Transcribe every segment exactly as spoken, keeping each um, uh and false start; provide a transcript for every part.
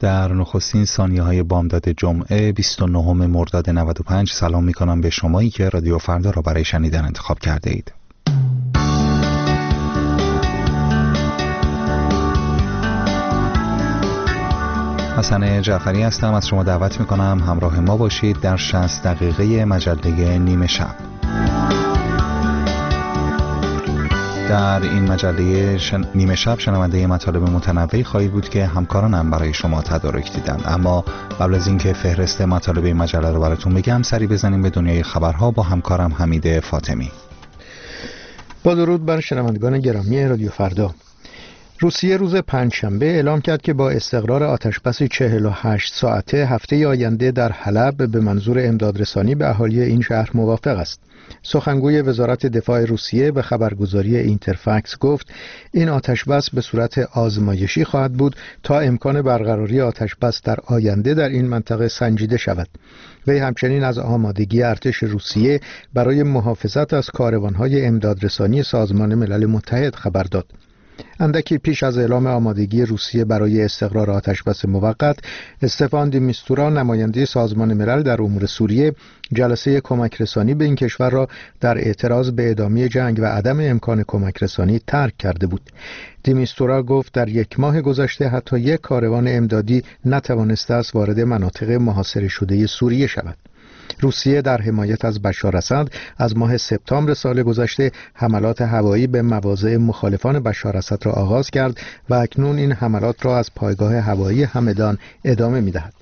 در نخستین ثانیه‌های بامداد جمعه بیست و نهم مرداد نود و پنج سلام می‌کنم به شمایی که رادیو فردا را برای شنیدن انتخاب کرده اید. حسن جعفری هستم، از شما دعوت می‌کنم همراه ما باشید در شصت دقیقه مجله نیمه شب. در این مجله شن... نیمه شب شنونده مطالب متنوعی خواهید بود که همکارانم برای شما تدارک دیدن. اما قبل از اینکه فهرست مطالب این مجله رو براتون بگم، سری بزنیم به دنیای خبرها با همکارم حمید فاطمی. با درود بر شنوندگان گرامی رادیو فردا. روسیه روز پنجشنبه اعلام کرد که با استقرار آتشبس چهل و هشت ساعته هفته آینده در حلب به منظور امدادرسانی به اهالی این شهر موافق است. سخنگوی وزارت دفاع روسیه به خبرگزاری اینترفکس گفت این آتشبس به صورت آزمایشی خواهد بود تا امکان برقراری آتشبس در آینده در این منطقه سنجیده شود. وی همچنین از آمادگی ارتش روسیه برای محافظت از کاروان‌های امدادرسانی سازمان ملل متحد خبر داد. اندکی پیش از اعلام آمادگی روسیه برای استقرار آتشبس موقت، استفان دی میستورا نماینده سازمان ملل در امور سوریه جلسه کمک رسانی به این کشور را در اعتراض به ادامه جنگ و عدم امکان کمک رسانی ترک کرده بود. دی میستورا گفت در یک ماه گذشته حتی یک کاروان امدادی نتوانسته است وارد مناطق محاصره شده سوریه شود. روسیه در حمایت از بشار اسد از ماه سپتامبر سال گذشته حملات هوایی به مواضع مخالفان بشار اسد را آغاز کرد و اکنون این حملات را از پایگاه هوایی همدان ادامه می‌دهد.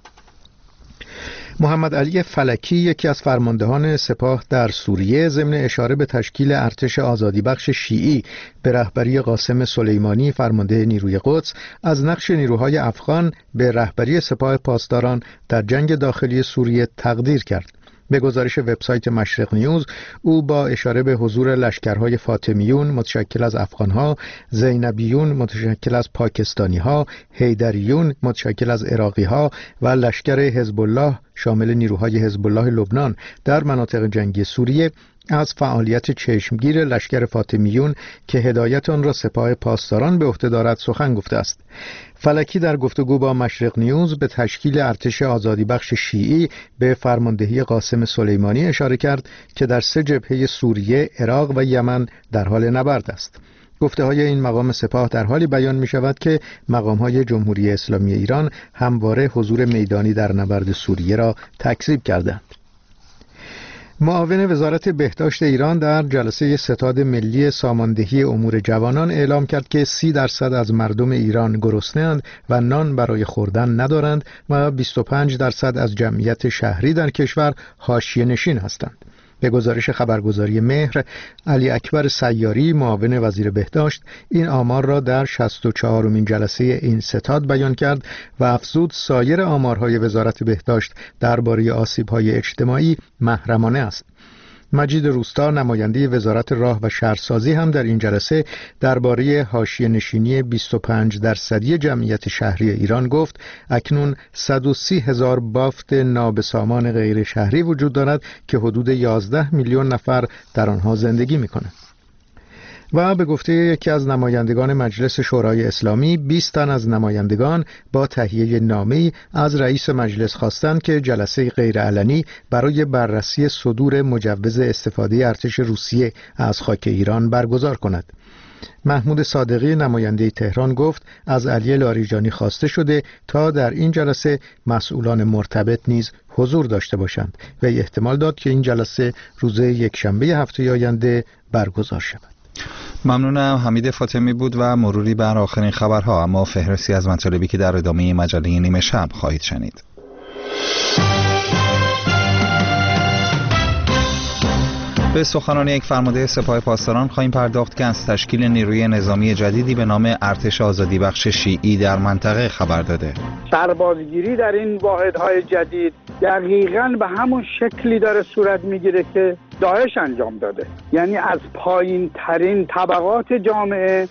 محمد علی فلکی، یکی از فرماندهان سپاه در سوریه، ضمن اشاره به تشکیل ارتش آزادی بخش شیعی به رهبری قاسم سلیمانی فرمانده نیروی قدس، از نقش نیروهای افغان به رهبری سپاه پاسداران در جنگ داخلی سوریه تقدیر کرد. به گزارش وبسایت مشرق نیوز، او با اشاره به حضور لشکرهای فاطمیون متشکل از افغانها، زینبیون متشکل از پاکستانیها، حیدریون متشکل از عراقیها و لشکر حزب الله شامل نیروهای حزب الله لبنان در مناطق جنگی سوریه از فعالیت چشمگیر لشکر فاطمیون که هدایت آن را سپاه پاسداران به عهده دارد سخن گفته است. فلکی در گفتگو با مشرق نیوز به تشکیل ارتش آزادی بخش شیعی به فرماندهی قاسم سلیمانی اشاره کرد که در سه جبهه سوریه، عراق و یمن در حال نبرد است. گفته های این مقام سپاه در حالی بیان می شود که مقام های جمهوری اسلامی ایران همواره حضور میدانی در نبرد سوریه را تکذیب کردند. معاون وزارت بهداشت ایران در جلسه ستاد ملی ساماندهی امور جوانان اعلام کرد که سی درصد از مردم ایران گرسنه‌اند و نان برای خوردن ندارند و بیست و پنج درصد از جمعیت شهری در کشور حاشیه نشین هستند. به گزارش خبرگزاری مهر، علی اکبر سیاری معاون وزیر بهداشت این آمار را در شصت و چهارمین جلسه این ستاد بیان کرد و افزود سایر آمارهای وزارت بهداشت درباره آسیب‌های اجتماعی محرمانه است. مجید روستا نماینده وزارت راه و شهرسازی هم در این جلسه درباره حاشیه نشینی بیست و پنج درصدی جمعیت شهری ایران گفت اکنون صد و سی هزار بافت نابسامان غیر شهری وجود دارد که حدود یازده میلیون نفر در آنها زندگی می‌کنند. و به گفته یکی از نمایندگان مجلس شورای اسلامی، بیست تن از نمایندگان با تهیه نامه‌ای از رئیس مجلس خواستند که جلسه غیرعلنی برای بررسی صدور مجوز استفاده ارتش روسیه از خاک ایران برگزار کند. محمود صادقی نماینده تهران گفت از علی لاریجانی خواسته شده تا در این جلسه مسئولان مرتبط نیز حضور داشته باشند و احتمال داد که این جلسه روز یکشنبه هفته آینده برگزار شود. ممنونم. حمید فاطمی بود و مروری بر آخرین خبرها، اما فهرستی از مطالبی که در ادامه مجله نیمه شب خواهید شنید. به سخنان یک فرمانده سپاه پاسداران خواهیم پرداخت که از تشکیل نیروی نظامی جدیدی به نام ارتش آزادی بخش شیعی در منطقه خبر داده. سربازگیری در این واحدهای جدید دقیقاً به همون شکلی داره صورت میگیره که داعش انجام داده، یعنی از پایین ترین طبقات جامعه.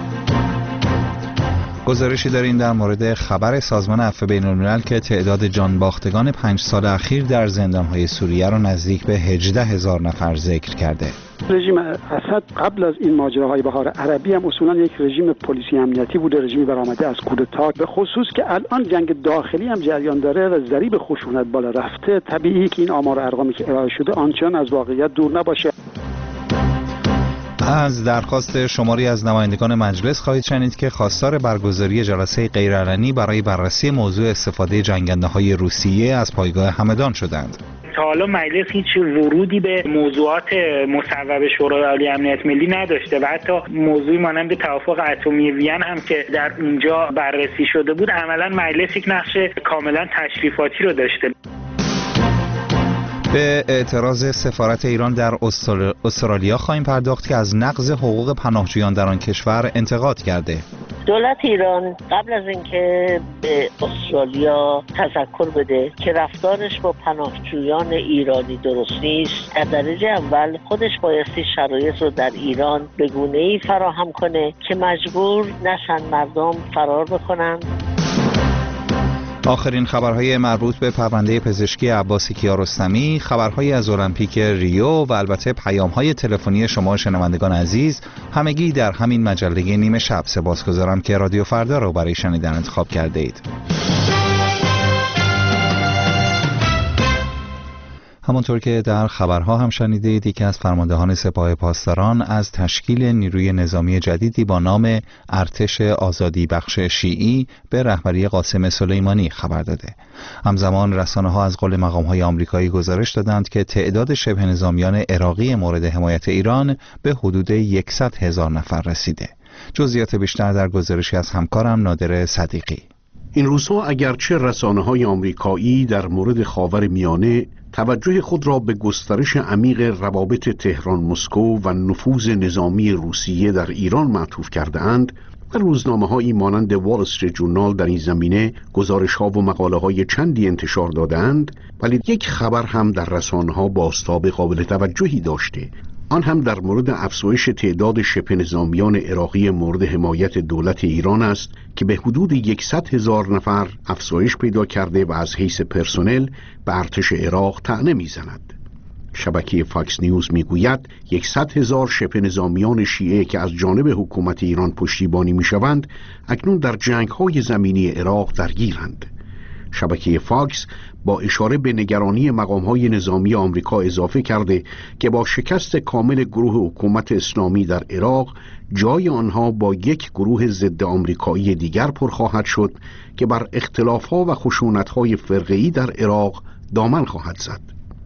گزارشی داریم در مورد خبر سازمان عفو بین‌الملل که تعداد جانباختگان پنج سال اخیر در زندان‌های سوریه را نزدیک به هجده هزار نفر ذکر کرده. رژیم اسد قبل از این ماجراهای بهار عربی هم اصولا یک رژیم پلیسی امنیتی بوده، رژیمی برآمده از کودتا، به خصوص که الان جنگ داخلی هم جریان داره و ضریب خشونت بالا رفته. طبیعی که این آمار و ارقامی که ارائه شده آنچنان از واقعیت دور نباشه. از درخواست شماری از نمایندگان مجلس خواهید شنید که خواستار برگزاری جلسه غیرعلنی برای بررسی موضوع استفاده جنگنده‌های روسیه از پایگاه همدان شدند. تا حالا مجلس هیچ ورودی به موضوعات مصوب شورای عالی امنیت ملی نداشته و حتی موضوعی مانند توافق اتمی وین هم که در اونجا بررسی شده بود، عملا مجلس یک نقش کاملا تشریفاتی رو داشته. به اعتراض سفارت ایران در استرالیا خواهیم پرداخت که از نقض حقوق پناهجویان در آن کشور انتقاد کرده. دولت ایران قبل از اینکه به استرالیا تذکر بده که رفتارش با پناهجویان ایرانی درست نیست، در درجه اول خودش بایستی شرایط رو در ایران به گونه‌ای فراهم کنه که مجبور نشن مردم فرار بکنن. آخرین خبرهای مربوط به پرونده پزشکی عباس کیارستمی، خبرهای از المپیک ریو و البته پیام‌های تلفنی شما شنوندگان عزیز، همگی در همین مجله نیمه شب. سپاسگزارم که رادیو فردا رو برای شنیدن انتخاب کرده اید. همانطور که در خبرها هم شنیدید، یکی از فرماندهان سپاه پاسداران از تشکیل نیروی نظامی جدیدی با نام ارتش آزادی بخش شیعی به رهبری قاسم سلیمانی خبر داده. همزمان رسانه‌ها از قول مقام‌های آمریکایی گزارش دادند که تعداد شبه نظامیان عراقی مورد حمایت ایران به حدود صد هزار نفر رسیده. جزئیات بیشتر در گزارشی از همکارم نادر صدیقی. این روزها اگرچه رسانه‌های آمریکایی در مورد خاورمیانه توجه خود را به گسترش عمیق روابط تهران مسکو و نفوذ نظامی روسیه در ایران معطوف کرده اند و روزنامه‌هایی مانند وال استریت جورنال در این زمینه گزارش‌ها و مقاله‌های چندی انتشار دادند، ولی یک خبر هم در رسانه‌ها بازتاب قابل توجهی داشته، آن هم در مورد افزایش تعداد شبه نظامیان عراقی مورد حمایت دولت ایران است که به حدود صد هزار نفر افزایش پیدا کرده و از حیث پرسنل به ارتش عراق طعنه می‌زند. شبکه فاکس نیوز میگوید صد هزار شبه نظامیان شیعه که از جانب حکومت ایران پشتیبانی میشوند اکنون در جنگ‌های زمینی عراق درگیرند. شبکه فاکس با اشاره به نگرانی مقام‌های نظامی آمریکا اضافه کرده که با شکست کامل گروه حکومت اسلامی در عراق، جای آنها با یک گروه ضد آمریکایی دیگر پر خواهد شد که بر اختلاف‌ها و خشونت‌های فرقه‌ای در عراق دامن خواهد زد.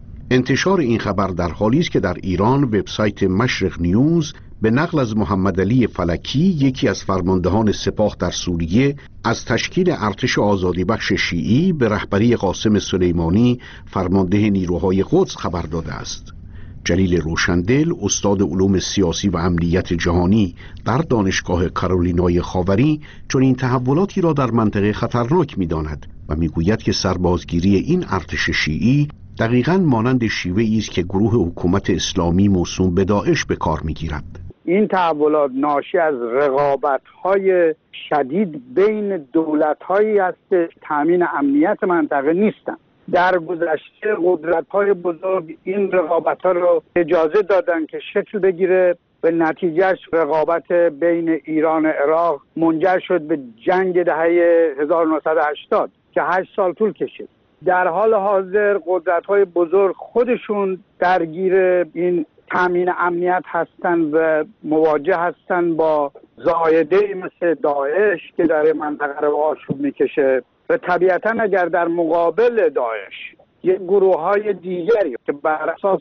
انتشار این خبر در حالی است که در ایران وبسایت مشرق نیوز به نقل از محمد علی فلکی، یکی از فرماندهان سپاه در سوریه، از تشکیل ارتش آزادی بخش شیعی به رهبری قاسم سلیمانی فرمانده نیروهای قدس خبر داده است. جلیل روشندل، استاد علوم سیاسی و امنیت جهانی در دانشگاه کارولینای خاوری، چون این تحولاتی را در منطقه خطرناک می‌داند و می‌گوید که سربازگیری این ارتش شیعی دقیقاً مانند شیوه‌ای است که گروه حکومت اسلامی موسوم به داعش به کار می‌گیرد. این تحولات ناشی از رقابت‌های شدید بین دولت‌هایی است که تامین امنیت منطقه نیستند. در گذشته قدرت‌های بزرگ این رقابت‌ها رو اجازه دادن که شکل بگیره، به نتیجهش رقابت بین ایران و عراق منجر شد به جنگ دهه هزار و نهصد و هشتاد که هشت سال طول کشید. در حال حاضر قدرت‌های بزرگ خودشون درگیر این تامین امنیت هستن و مواجه هستن با زایده مثل داعش که در منطقه رو آشوب میکشه و طبیعتاً اگر در مقابل داعش یک گروه های دیگری که بر اساس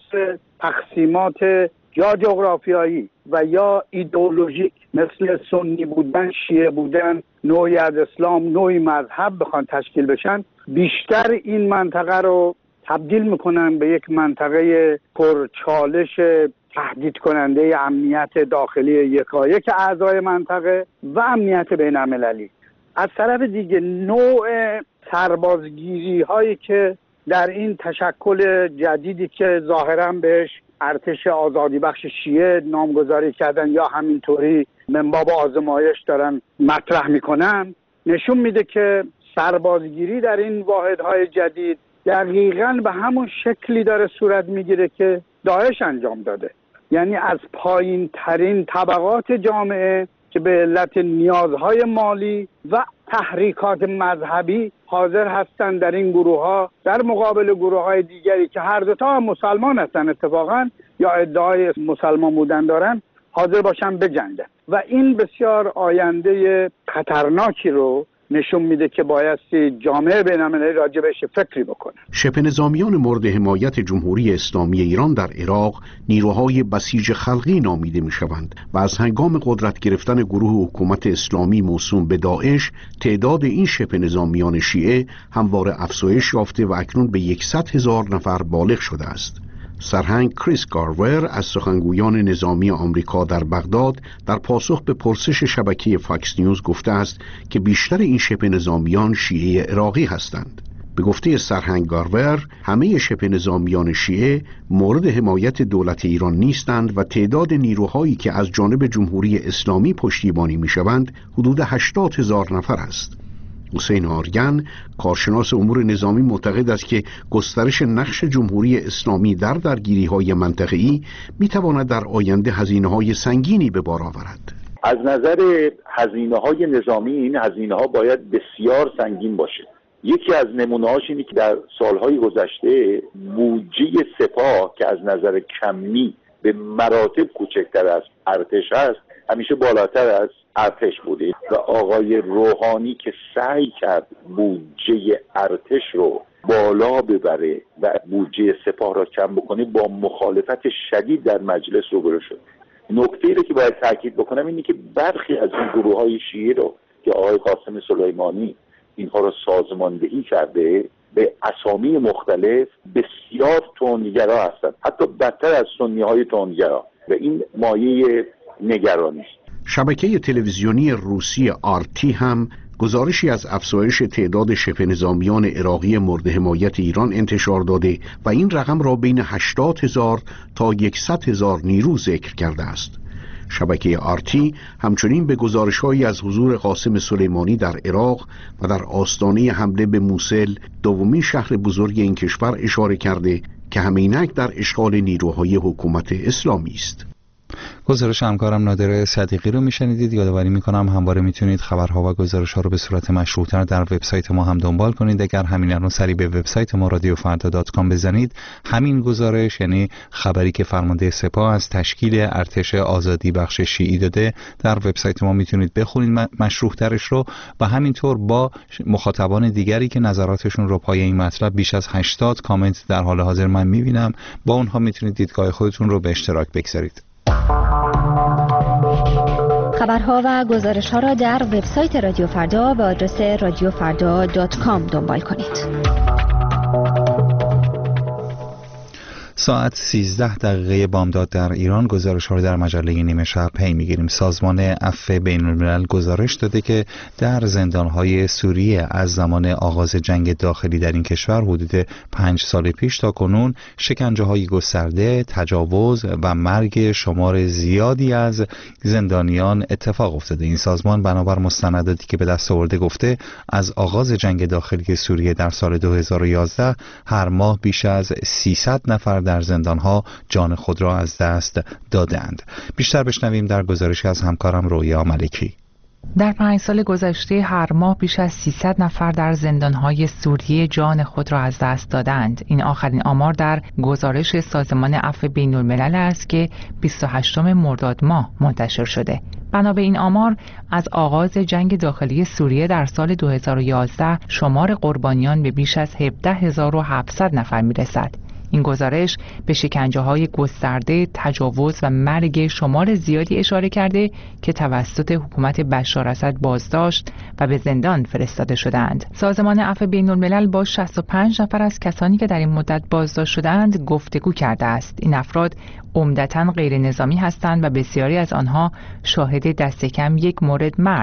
تقسیمات یا جغرافیایی و یا ایدئولوژیک مثل سنی بودن، شیعه بودن، نوعی از اسلام، نوعی مذهب بخوان تشکیل بشن، بیشتر این منطقه رو تبدیل میکنن به یک منطقه پرچالش تهدید کننده امنیت داخلی یکایک اعضای منطقه و امنیت بین المللی. از طرف دیگه نوع سربازگیری هایی که در این تشکل جدیدی که ظاهراً بهش ارتش آزادی بخش شیعه نامگذاری کردن یا همینطوری من باب آزمایش دارن مطرح میکنن، نشون میده که سربازگیری در این واحدهای جدید دقیقاً به همون شکلی داره صورت میگیره که داعش انجام داده. یعنی از پایین ترین طبقات جامعه که به علت نیازهای مالی و تحریکات مذهبی حاضر هستند در این گروه ها در مقابل گروه های دیگری که هر دوتا هم مسلمان هستن اتفاقا یا ادعای مسلمان بودن دارن حاضر باشن بجنگن و این بسیار آینده خطرناکی رو نشون میده که بایستی جامعه بین‌المللی راجع بهش فکری بکنه. شبه نظامیان مورد حمایت جمهوری اسلامی ایران در عراق نیروهای بسیج خلقی نامیده میشوند و از هنگام قدرت گرفتن گروه حکومت اسلامی موسوم به داعش تعداد این شبه نظامیان شیعه همواره افزایش یافته و اکنون به یکصد هزار نفر بالغ شده است. سرهنگ کریس گارور از سخنگویان نظامی آمریکا در بغداد در پاسخ به پرسش شبکه فاکس نیوز گفته است که بیشتر این شبه نظامیان شیعه عراقی هستند. به گفته سرهنگ گارور همه شبه نظامیان شیعه مورد حمایت دولت ایران نیستند و تعداد نیروهایی که از جانب جمهوری اسلامی پشتیبانی می‌شوند حدود هشتاد هزار نفر است. حسین آریان کارشناس امور نظامی معتقد است که گسترش نقش جمهوری اسلامی در درگیری‌های منطقه‌ای می‌تواند در آینده هزینه‌های سنگینی به بار آورد. از نظر هزینه‌های نظامی این هزینه‌ها باید بسیار سنگین باشه. یکی از نمونه‌هاش اینه که در سالهای گذشته بودجه سپاه که از نظر کمی به مراتب کوچکتر از ارتش است همیشه بالاتر از ارتش بوده و آقای روحانی که سعی کرد بودجه ارتش رو بالا ببره و بودجه سپاه را کم بکنه با مخالفت شدید در مجلس روبرو شد. نکته‌ای رو که باید تاکید بکنم اینه که برخی از این گروه‌های شیعه رو که آقای قاسم سلیمانی اینها رو سازماندهی کرده به اسامی مختلف بسیار توندگرا هستند، حتی بدتر از سنی‌های توندگرا و این مایه نگرانی است. شبکه تلویزیونی روسی آرتی هم گزارشی از افزایش تعداد شبه نظامیان عراقی مورد حمایت ایران انتشار داده و این رقم را بین هشتاد هزار تا صد هزار نیرو ذکر کرده است. شبکه آرتی همچنین به گزارش‌هایی از حضور قاسم سلیمانی در عراق و در آستانه حمله به موصل، دومین شهر بزرگ این کشور، اشاره کرده که همینک در اشغال نیروهای حکومت اسلامی است. گزارش همکارم نادر صدیقی رو میشنیدید. یادآوری میکنم همواره میتونید خبرها و گزارش‌ها رو به صورت مشروط‌تر در وبسایت ما هم دنبال کنید. اگر همین الان سری به وبسایت ما رادیو فردا دات کام بزنید، همین گزارش، یعنی خبری که فرمانده سپاه از تشکیل ارتش آزادی بخش شیعی داده، در وبسایت ما میتونید بخونید مشروط‌ترش رو و همینطور با مخاطبان دیگری که نظراتشون رو پای این مطلب بیش از هشتاد کامنت در حال حاضر من میبینم، با اونها میتونید دیدگاه خودتون رو به اشتراک بگذارید. خبرها و گزارش‌ها را در وبسایت رادیو فردا به آدرس رادیو فردا دات کام دنبال کنید. ساعت سیزده دقیقه بامداد در ایران. گزارش ها رو در مجله نیمه شب پی میگیریم. سازمان عفو بین‌الملل گزارش داده که در زندانهای سوریه از زمان آغاز جنگ داخلی در این کشور حدود پنج سال پیش تا کنون شکنجه های گسترده، تجاوز و مرگ شمار زیادی از زندانیان اتفاق افتاده. این سازمان بنابر مستنداتی که به دست آورده گفته از آغاز جنگ داخلی سوریه در سال دو هزار و یازده هر ماه بیش از سیصد نفر در زندانها جان خود را از دست دادند. بیشتر بشنویم در گزارشی از همکارم رویا ملکی. در پنج سال گذشته هر ماه بیش از سیصد نفر در زندانهای سوریه جان خود را از دست دادند. این آخرین آمار در گزارش سازمان عفو بین‌الملل است که بیست و هشتم مرداد ماه منتشر شده. بنا به این آمار از آغاز جنگ داخلی سوریه در سال دو هزار و یازده شمار قربانیان به بیش از هفده هزار و هفتصد نفر میرسد. این گزارش به شکنجه‌های گسترده، تجاوز و مرگ شمار زیادی اشاره کرده که توسط حکومت بشار اسد بازداشت و به زندان فرستاده شدند. سازمان عفو بین‌الملل با شصت و پنج نفر از کسانی که در این مدت بازداشت شدند گفتگو کرده است. این افراد عمدتاً غیر نظامی هستند و بسیاری از آنها شاهد دست کم یک مورد مرگ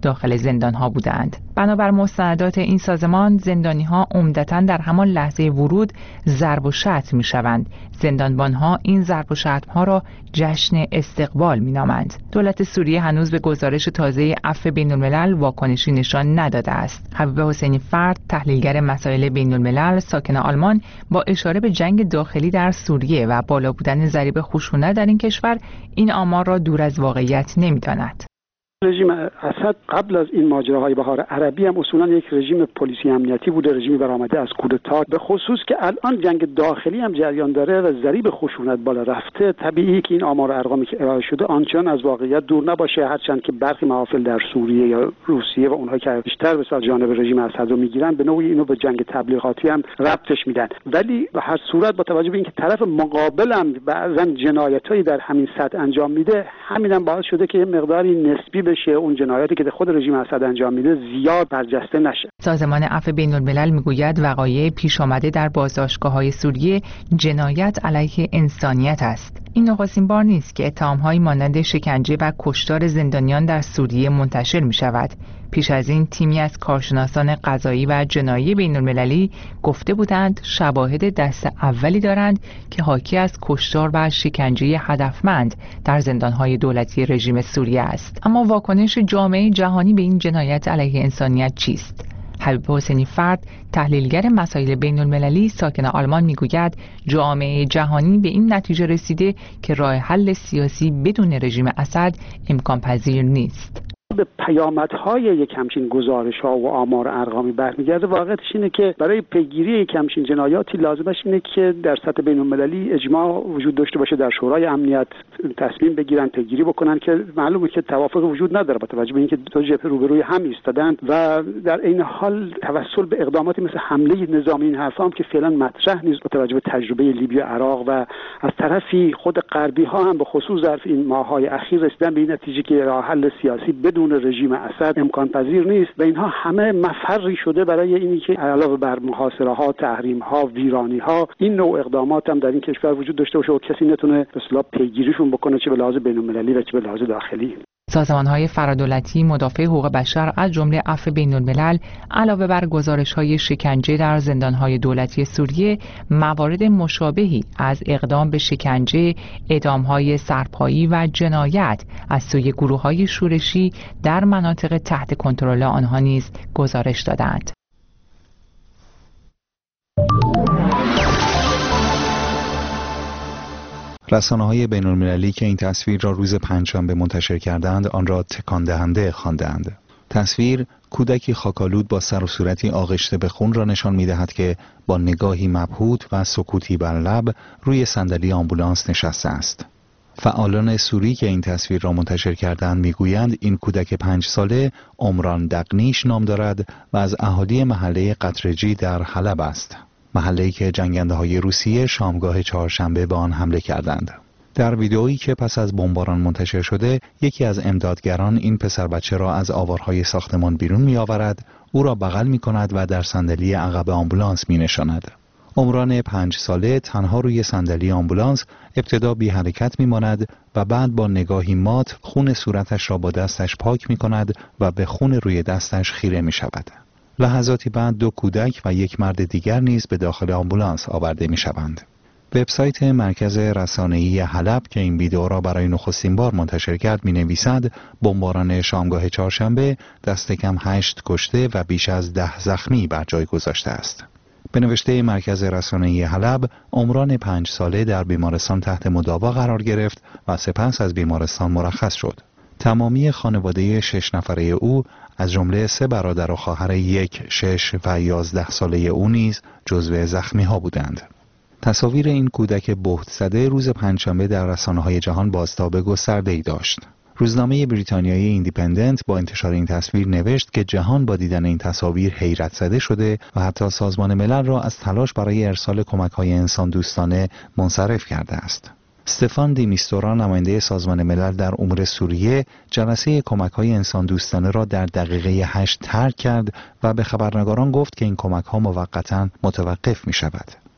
داخل زندانها بودند. بنابر مستندات این سازمان، زندانی‌ها عمدتاً در همان لحظه ورود ضرب و شتم می‌شوند. زندانبان‌ها این ضرب و شتم‌ها را جشن استقبال می‌نامند. دولت سوریه هنوز به گزارش تازه عفو بین‌الملل واکنشی نشان نداده است. حبیب حسینی فرد، تحلیلگر مسائل بین‌الملل ساکن آلمان، با اشاره به جنگ داخلی در سوریه و بالا بودن ضریب خشونت در این کشور، این آمار را دور از واقعیت نمی‌داند. رژیم اسد قبل از این ماجراهای بهار عربی هم اصولا یک رژیم پلیسی امنیتی بوده، رژیمی برآمده از کودتا، به خصوص که الان جنگ داخلی هم جریان داره و ضریب خشونت بالا رفته. طبیعی که این آمار و ارقامی که ارائه شده آنچنان از واقعیت دور نباشه، هرچند که برخی محافل در سوریه یا روسیه و اونها که بیشتر به سمت جانب رژیم اسد رو میگیرن به نوعی اینو به جنگ تبلیغاتی هم ربطش میدن. ولی به هر صورت با توجه به اینکه طرف مقابل هم بعضا جنایتایی در همین سطح انجام میده، همین هم باعث شده که یه مقداری نسبی بشه اون جنایاتی که خود رژیم اسد انجام میده زیاد برجسته نشه. سازمان عفو بین‌الملل میگوید وقایع پیش آمده در بازداشتگاه‌های سوریه جنایت علیه انسانیت است. این نخستین بار نیست که اتهام‌هایی مانند شکنجه و کشتار زندانیان در سوریه منتشر می‌شود. پیش از این تیمی از کارشناسان قضایی و جنایی بین‌المللی گفته بودند شواهد دست اولی دارند که حاکی از کشتار و شکنجه هدفمند در زندان‌های دولتی رژیم سوریه است. اما واکنش جامعه جهانی به این جنایت علیه انسانیت چیست؟ حبیب حسینی فرد، تحلیلگر مسائل بین‌المللی ساکن آلمان میگوید جامعه جهانی به این نتیجه رسیده که راه حل سیاسی بدون رژیم اسد امکان پذیر نیست. به پیامدهای یک همچین گزارش‌ها و آمار ارقامی برمیگرده. واقعیتش اینه که برای پیگیری یک همچین جنایاتی لازمش اینه که در سطح بین‌المللی اجماع وجود داشته باشه، در شورای امنیت تصمیم بگیرن، پیگیری بکنن که معلومه که توافق وجود نداره با توجه به اینکه دو جبهه روبروی هم ایستادن و در این حال توسل به اقداماتی مثل حمله نظامی این حرفا هم که فعلا مطرح نیست با توجه به تجربه لیبی و عراق و از طرفی خود غربی‌ها هم به خصوص در این ماه‌های اخیر رسیدن به این نتیجه که راه حل سیاسی بدون رژیم اسد امکان پذیر نیست و اینها همه مفری شده برای اینی که علاوه بر محاصره ها، تحریم ها، ویرانی ها، این نوع اقدامات هم در این کشور وجود داشته باشه و کسی نتونه به اصطلاح پیگیریشون بکنه، چه به لحاظ بین‌المللی و چه به لحاظ داخلی. سازمان‌های فرادولتی مدافع حقوق بشر از جمله عفو بین‌الملل علاوه بر گزارش‌های شکنجه در زندان‌های دولتی سوریه، موارد مشابهی از اقدام به شکنجه، اعدام‌های سرپایی و جنایت از سوی گروه‌های شورشی در مناطق تحت کنترل آنها نیز گزارش دادند. رسانه‌های بین‌المللی که این تصویر را روز پنجشنبه منتشر کردند آن را تکان دهنده خواندند. تصویر کودکی خاکالود با سر و صورتی آغشته به خون را نشان می‌دهد که با نگاهی مبهوت و سکوتی بر لب روی صندلی آمبولانس نشسته است. فعالان سوری که این تصویر را منتشر کردند میگویند این کودک پنج ساله عمران دقنیش نام دارد و از اهالی محله قطرجی در حلب است. محله‌ای که جنگنده‌های روسیه شامگاه چهارشنبه به آن حمله کردند. در ویدئویی که پس از بمباران منتشر شده، یکی از امدادگران این پسر بچه را از آوارهای ساختمان بیرون می‌آورد، او را بغل می‌کند و در صندلی عقب آمبولانس می‌نشاند. عمران پنج ساله تنها روی صندلی آمبولانس ابتدا بی حرکت می‌ماند و بعد با نگاهی مات خون صورتش را با دستش پاک می‌کند و به خون روی دستش خیره می‌شود. لحظاتی بعد دو کودک و یک مرد دیگر نیز به داخل آمبولانس آورده می‌شوند. وبسایت مرکز رسانه‌ای حلب که این ویدئو را برای نخستین بار منتشر کرد می‌نویسد بمباران شامگاه چهارشنبه دست کم هشت کشته و بیش از ده زخمی بر جای گذاشته است. به نوشته مرکز رسانه‌ای حلب، عمران پنج ساله در بیمارستان تحت مداوا قرار گرفت و سپس از بیمارستان مرخص شد. تمامی خانواده شش نفره او از جمله سه برادر و خواهر یک، شش و یازده ساله او نیز جزو زخمی ها بودند. تصاویر این کودک بهت زده روز پنجشنبه در رسانه‌های جهان بازتاب گسترده‌ای داشت. روزنامه بریتانیایی ایندیپندنت با انتشار این تصویر نوشت که جهان با دیدن این تصاویر حیرت زده شده و حتی سازمان ملل را از تلاش برای ارسال کمک‌های انسان دوستانه منصرف کرده است. استفان دی میستورا، نماینده سازمان ملل در امور سوریه، جلسه کمک‌های انسان دوستانه را در دقیقه هشت ترک کرد و به خبرنگاران گفت که این کمک‌ها موقتاً متوقف می‌شود.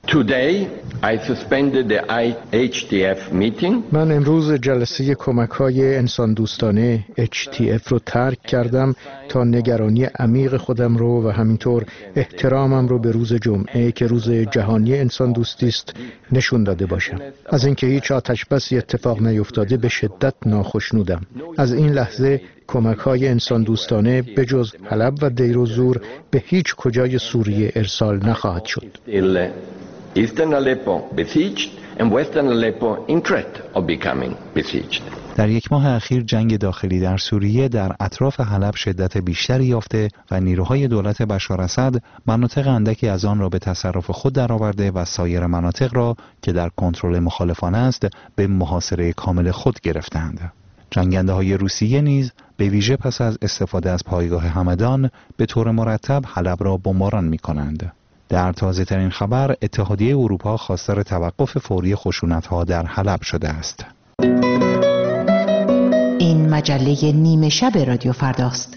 Today I suspended the اچ تی اف meeting. من امروز جلسه کمک‌های انسان دوستانه اچ تی اف رو ترک کردم تا نگرانی عمیق خودم رو و همینطور احترامم رو به روز جمعه که روز جهانی انسان دوستی است نشون داده باشم. از اینکه هیچ آتش بسی اتفاق نیفتاده به شدت ناخشنودم. از این لحظه کمک‌های انسان دوستانه به جز حلب و دیر و زور به هیچ کجای سوریه ارسال نخواهد شد. Eastern Aleppo besieged and Western Aleppo in threat of becoming besieged. در یک ماه اخیر جنگ داخلی در سوریه در اطراف حلب شدت بیشتری یافته و نیروهای دولت بشار اسد مناطق اندکی از آن را به تصرف خود درآورده و سایر مناطق را که در کنترل مخالفان است به محاصره کامل خود گرفتند. جنگنده های روسیه نیز به ویژه پس از استفاده از پایگاه همدان به طور مرتب حلب را بمباران می کنند. در تازه ترین خبر اتحادیه اروپا خواستار توقف فوری خشونت‌ها در حلب شده است. این مجله نیمه شب رادیو فرداست.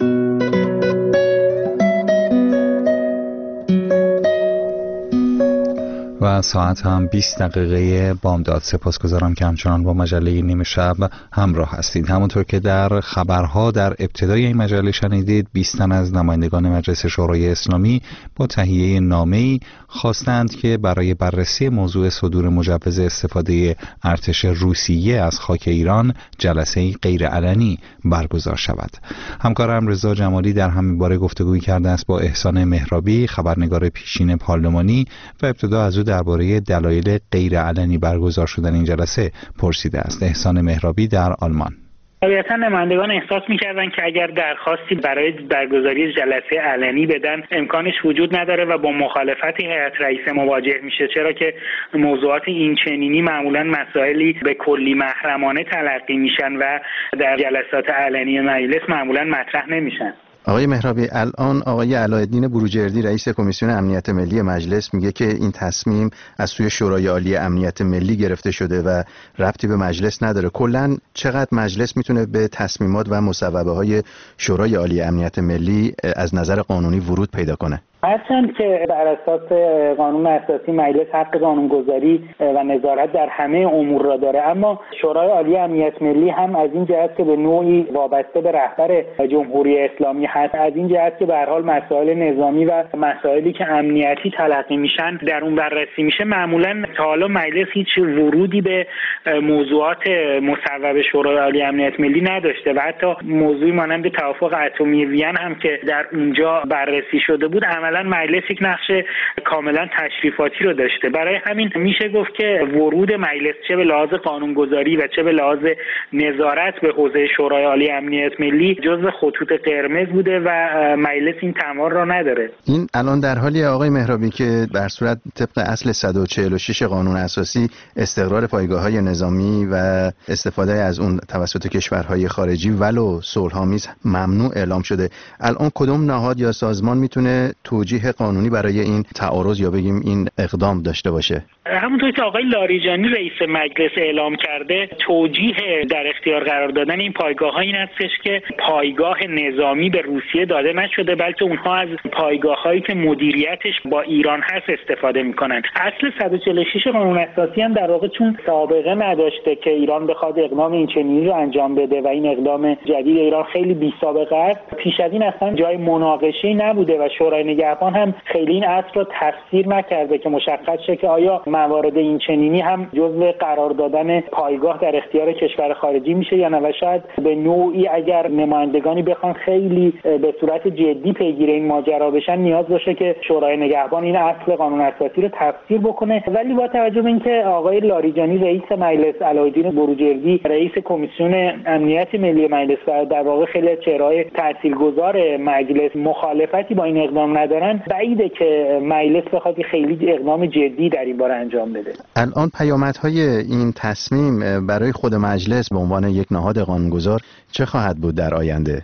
و ساعت هم بیست دقیقه بامداد. سپاسگزارم که همچنان با مجله نیمه شب همراه هستید. همونطور که در خبرها در ابتدای این مجله شنیدید، بیست تن از نمایندگان مجلس شورای اسلامی با تهیه نامه‌ای خواستند که برای بررسی موضوع صدور مجوز استفاده ارتش روسیه از خاک ایران جلسه‌ای غیرعلنی برگزار شود. همکارم رضا جمالی در همین باره گفتگویی کرده است با احسان مهرابی، خبرنگار پیشین پارلمانی، و ابتدا از او درباره دلایل غیرعلنی برگزار شدن این جلسه پرسیده است. احسان مهرابی در آلمان: طبیعتا نمایندگان احساس می‌کردند که اگر درخواستی برای برگزاری جلسه علنی بدن امکانش وجود نداره و با مخالفت هیئت رئیسه مواجه میشه، چرا که موضوعات این چنینی معمولا مسائلی به کلی محرمانه تلقی میشن و در جلسات علنی مجلس معمولا مطرح نمیشن. آقای مهرابی، الان آقای علایالدین بروجردی رئیس کمیسیون امنیت ملی مجلس میگه که این تصمیم از سوی شورای عالی امنیت ملی گرفته شده و ربطی به مجلس نداره. کلاً چقدر مجلس میتونه به تصمیمات و مصوبه های شورای عالی امنیت ملی از نظر قانونی ورود پیدا کنه؟ هرچند که بر اساس قانون اساسی مجلس حق قانونگذاری و نظارت در همه امور را داره، اما شورای عالی امنیت ملی هم از این جهت که به نوعی وابسته به رهبر جمهوری اسلامی هست، از این جهت که به هر حال مسائل نظامی و مسائلی که امنیتی تلقی میشن در اون بررسی میشه، معمولا تا حالا مجلس هیچ ورودی به موضوعات مصوبه شورای عالی امنیت ملی نداشته و حتی موضوعی مانند توافق اتمی وین هم که در اونجا بررسی شده بود عملا مجلس یک نقش کاملا تشریفاتی رو داشته. برای همین میشه گفت که ورود مجلس چه به لحاظ قانونگذاری و چه به لحاظ نظارت به حوزه شورای عالی امنیت ملی جزو خطوط قرمز بوده و مجلس این تمام را نداره. این الان در حالی آقای مهرابی که در صورت طبق اصل صد و چهل و شش قانون اساسی استقرار پایگاه‌های نظامی و استفاده از اون توسط کشورهای خارجی ولو صلح‌آمیز ممنوع اعلام شده، الان کدوم نهاد یا سازمان میتونه توجیه قانونی برای این تعارض یا بگیم این اقدام داشته باشه؟ همونطور که آقای لاریجانی رئیس مجلس اعلام کرده، توجیه در اختیار قرار دادن این پایگاه‌ها این هستش که پایگاه نظامی به روسیه داده نشده، بلکه اونها از پایگاه‌هایی که مدیریتش با ایران هست استفاده می‌کنن. اصل صد و چهل و شش قانون اساسی هم در واقع چون سابقه نداشته که ایران بخواد اقدام این چنینی رو انجام بده و این اقدام جدید ایران خیلی بی سابقه است، پیش از این اصلا جای مناقشه‌ای نبوده و شورای نگهبان هم خیلی این اصل رو تفسیر نکرده که مشخص شه که آیا موارد این چنینی هم جزو قرار دادن پایگاه در اختیار کشور خارجی میشه یا نه، و شاید به نوعی اگر نمایندگانی بخوان خیلی به صورت جدی پیگیر این ماجرا بشن نیاز باشه که شورای نگهبان این اصل قانون اساسی رو تفسیر بکنه. ولی با توجه به اینکه آقای لاریجانی رئیس مجلس، علایالدین بروجردی رئیس کمیسیون امنیت ملی مجلس و در واقع خیلی از چهره‌های تاثیرگذار مجلس مخالفتی با این اقدام ندارن، بعیده که مجلس بخواد خیلی اقدام جدی در این باره انجام بده. الان پیامدهای این تصمیم برای خود مجلس به عنوان یک نهاد قانونگذار چه خواهد بود در آینده؟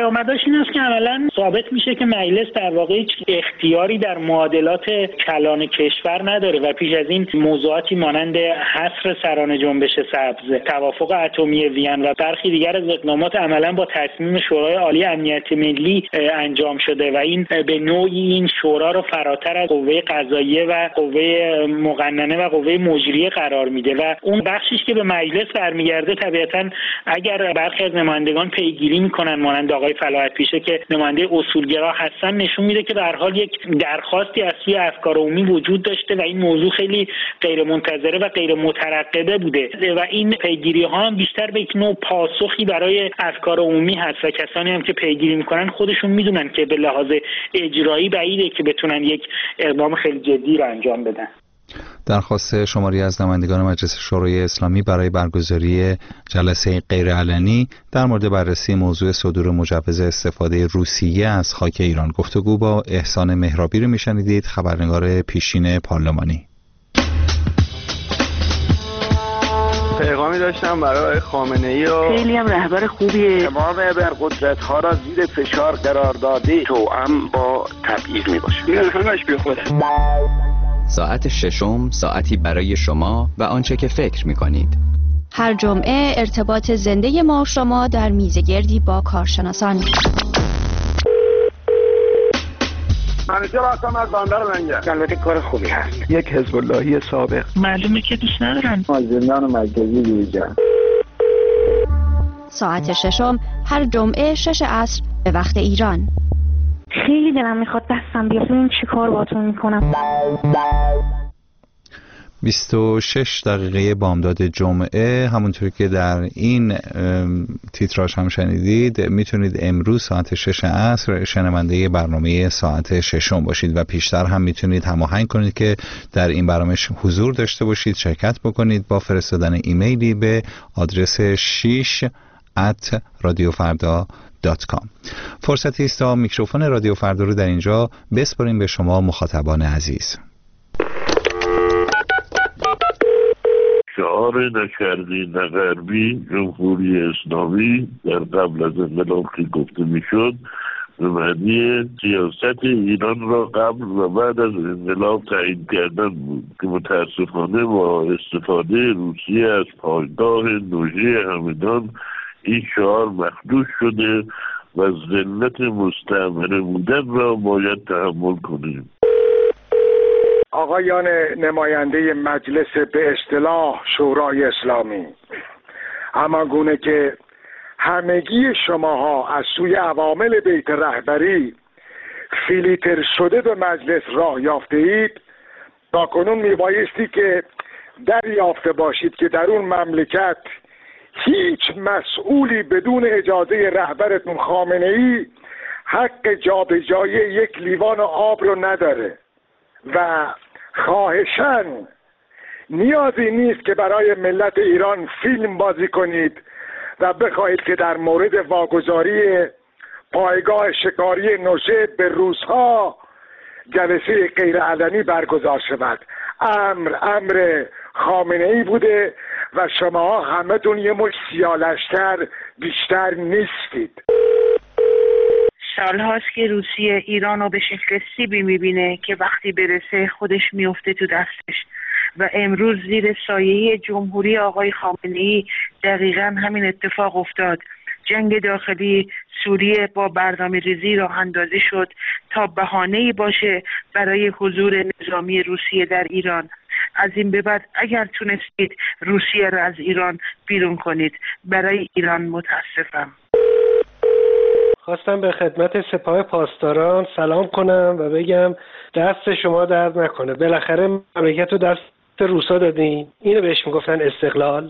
پیامدش این است که عملاً ثابت میشه که مجلس در واقع هیچ اختیاری در معادلات کلان کشور نداره و پیش از این موضوعاتی مانند حصر سران جنبش سبز، توافق اتمی وین و برخی دیگر از اقدامات عملاً با تصمیم شورای عالی امنیت ملی انجام شده و این به نوعی این شورا رو فراتر از قوه قضاییه و قوه مقننه و قوه مجریه قرار میده و اون بخشیش که به مجلس برمیگرده طبیعتاً اگر برخی از نمایندگان پیگیری میکنن مانند آقای فلاحت پیشه که نماینده اصولگرا هستن، نشون میده که به هر حال یک درخواستی از سوی افکار عمومی وجود داشته و این موضوع خیلی غیر منتظره و غیر مترقبه بوده و این پیگیری ها هم بیشتر به یک نوع پاسخی برای افکار عمومی هست و کسانی هم که پیگیری میکنن خودشون میدونن که به لحاظ اجرایی بعیده که بتونن یک اقدام خیلی جدی رو انجام بدن. درخواست شماری از نمایندگان مجلس شورای اسلامی برای برگزاری جلسه غیرعلنی در مورد بررسی موضوع صدور مجوز استفاده روسیه از خاک ایران. گفتگو با احسان مهرابی رو میشنیدید، خبرنگار پیشین پارلمانی. پیغامی داشتم برای خامنه‌ای و خیلی هم رهبر خوبیه. تمام ابرقدرت‌ها را زیر فشار قرار داده، توأم با تبعیض میباشه. این همش بیخوده. ساعت ششم ساعتی برای شما و آنچه که فکر می‌کنید. هر جمعه ارتباط زنده ما و شما در میزگردی با کارشناسان. منیجر هستم از بندر لنگر. البته کار خوبی هست. یک حزب اللهی سابق. معلومه که دوست ندارن. از زندان مرکزی بیرون. ساعت ششم هر جمعه شش عصر به وقت ایران. خیلی دلم میخواد دستم بیاد این چی کار باتون میکنم. بیست و شش دقیقه بامداد جمعه، همونطور که در این تیتراژ هم شنیدید، میتونید امروز ساعت شش عصر شنونده برنامه ساعت ششم باشید و پیشتر هم میتونید هماهنگ کنید که در این برنامه حضور داشته باشید، شرکت بکنید با فرستادن ایمیلی به آدرس شش ات رادیو فردا دات کام. فرصتی است تا میکروفون رادیو فردا رو در اینجا بسپاریم به شما مخاطبان عزیز. شعار نکردی نه غربی جمهوری اسلامی در قبل از انقلاب که گفته میشد به معنی سیاست ایران را قبل و بعد از انقلاب تعیین کردن بود که متاسفانه با استفاده روسیه از پایگاه نوژه همدان این شعار مخدوش شده و ذلت مستعمره بودن را باید تحمل کنیم. آقایان نماینده مجلس به اصطلاح شورای اسلامی، همانگونه که همگی شماها از سوی عوامل بیت رهبری فیلیتر شده به مجلس راه یافته اید، تاکنون میبایستی که دریافته باشید که در اون مملکت هیچ مسئولی بدون اجازه رهبرتون خامنه‌ای حق جابجایی یک لیوان آب رو نداره و خواهشاً نیازی نیست که برای ملت ایران فیلم بازی کنید و بخواهید که در مورد واگذاری پایگاه شکاری نوژه به روس‌ها جلسه غیرعلنی برگزار شود. امر امر خامنه‌ای بوده و شما همتون یه مش سیاه‌لشکر بیشتر نیستید. سال هاست که روسیه ایران رو به شکل سیبی میبینه که وقتی برسه خودش میفته تو دستش و امروز زیر سایه جمهوری آقای خامنه‌ای دقیقاً همین اتفاق افتاد. جنگ داخلی سوریه با برنامه ریزی راه اندازی شد تا بهانه‌ای باشه برای حضور نظامی روسیه در ایران. از این به بعد اگر تونستید روسیه را از ایران بیرون کنید، برای ایران متاسفم. خواستم به خدمت سپاه پاسداران سلام کنم و بگم دست شما درد نکنه. بالاخره مملکت رو دست روسا دادین. اینو بهش میگفتن استقلال.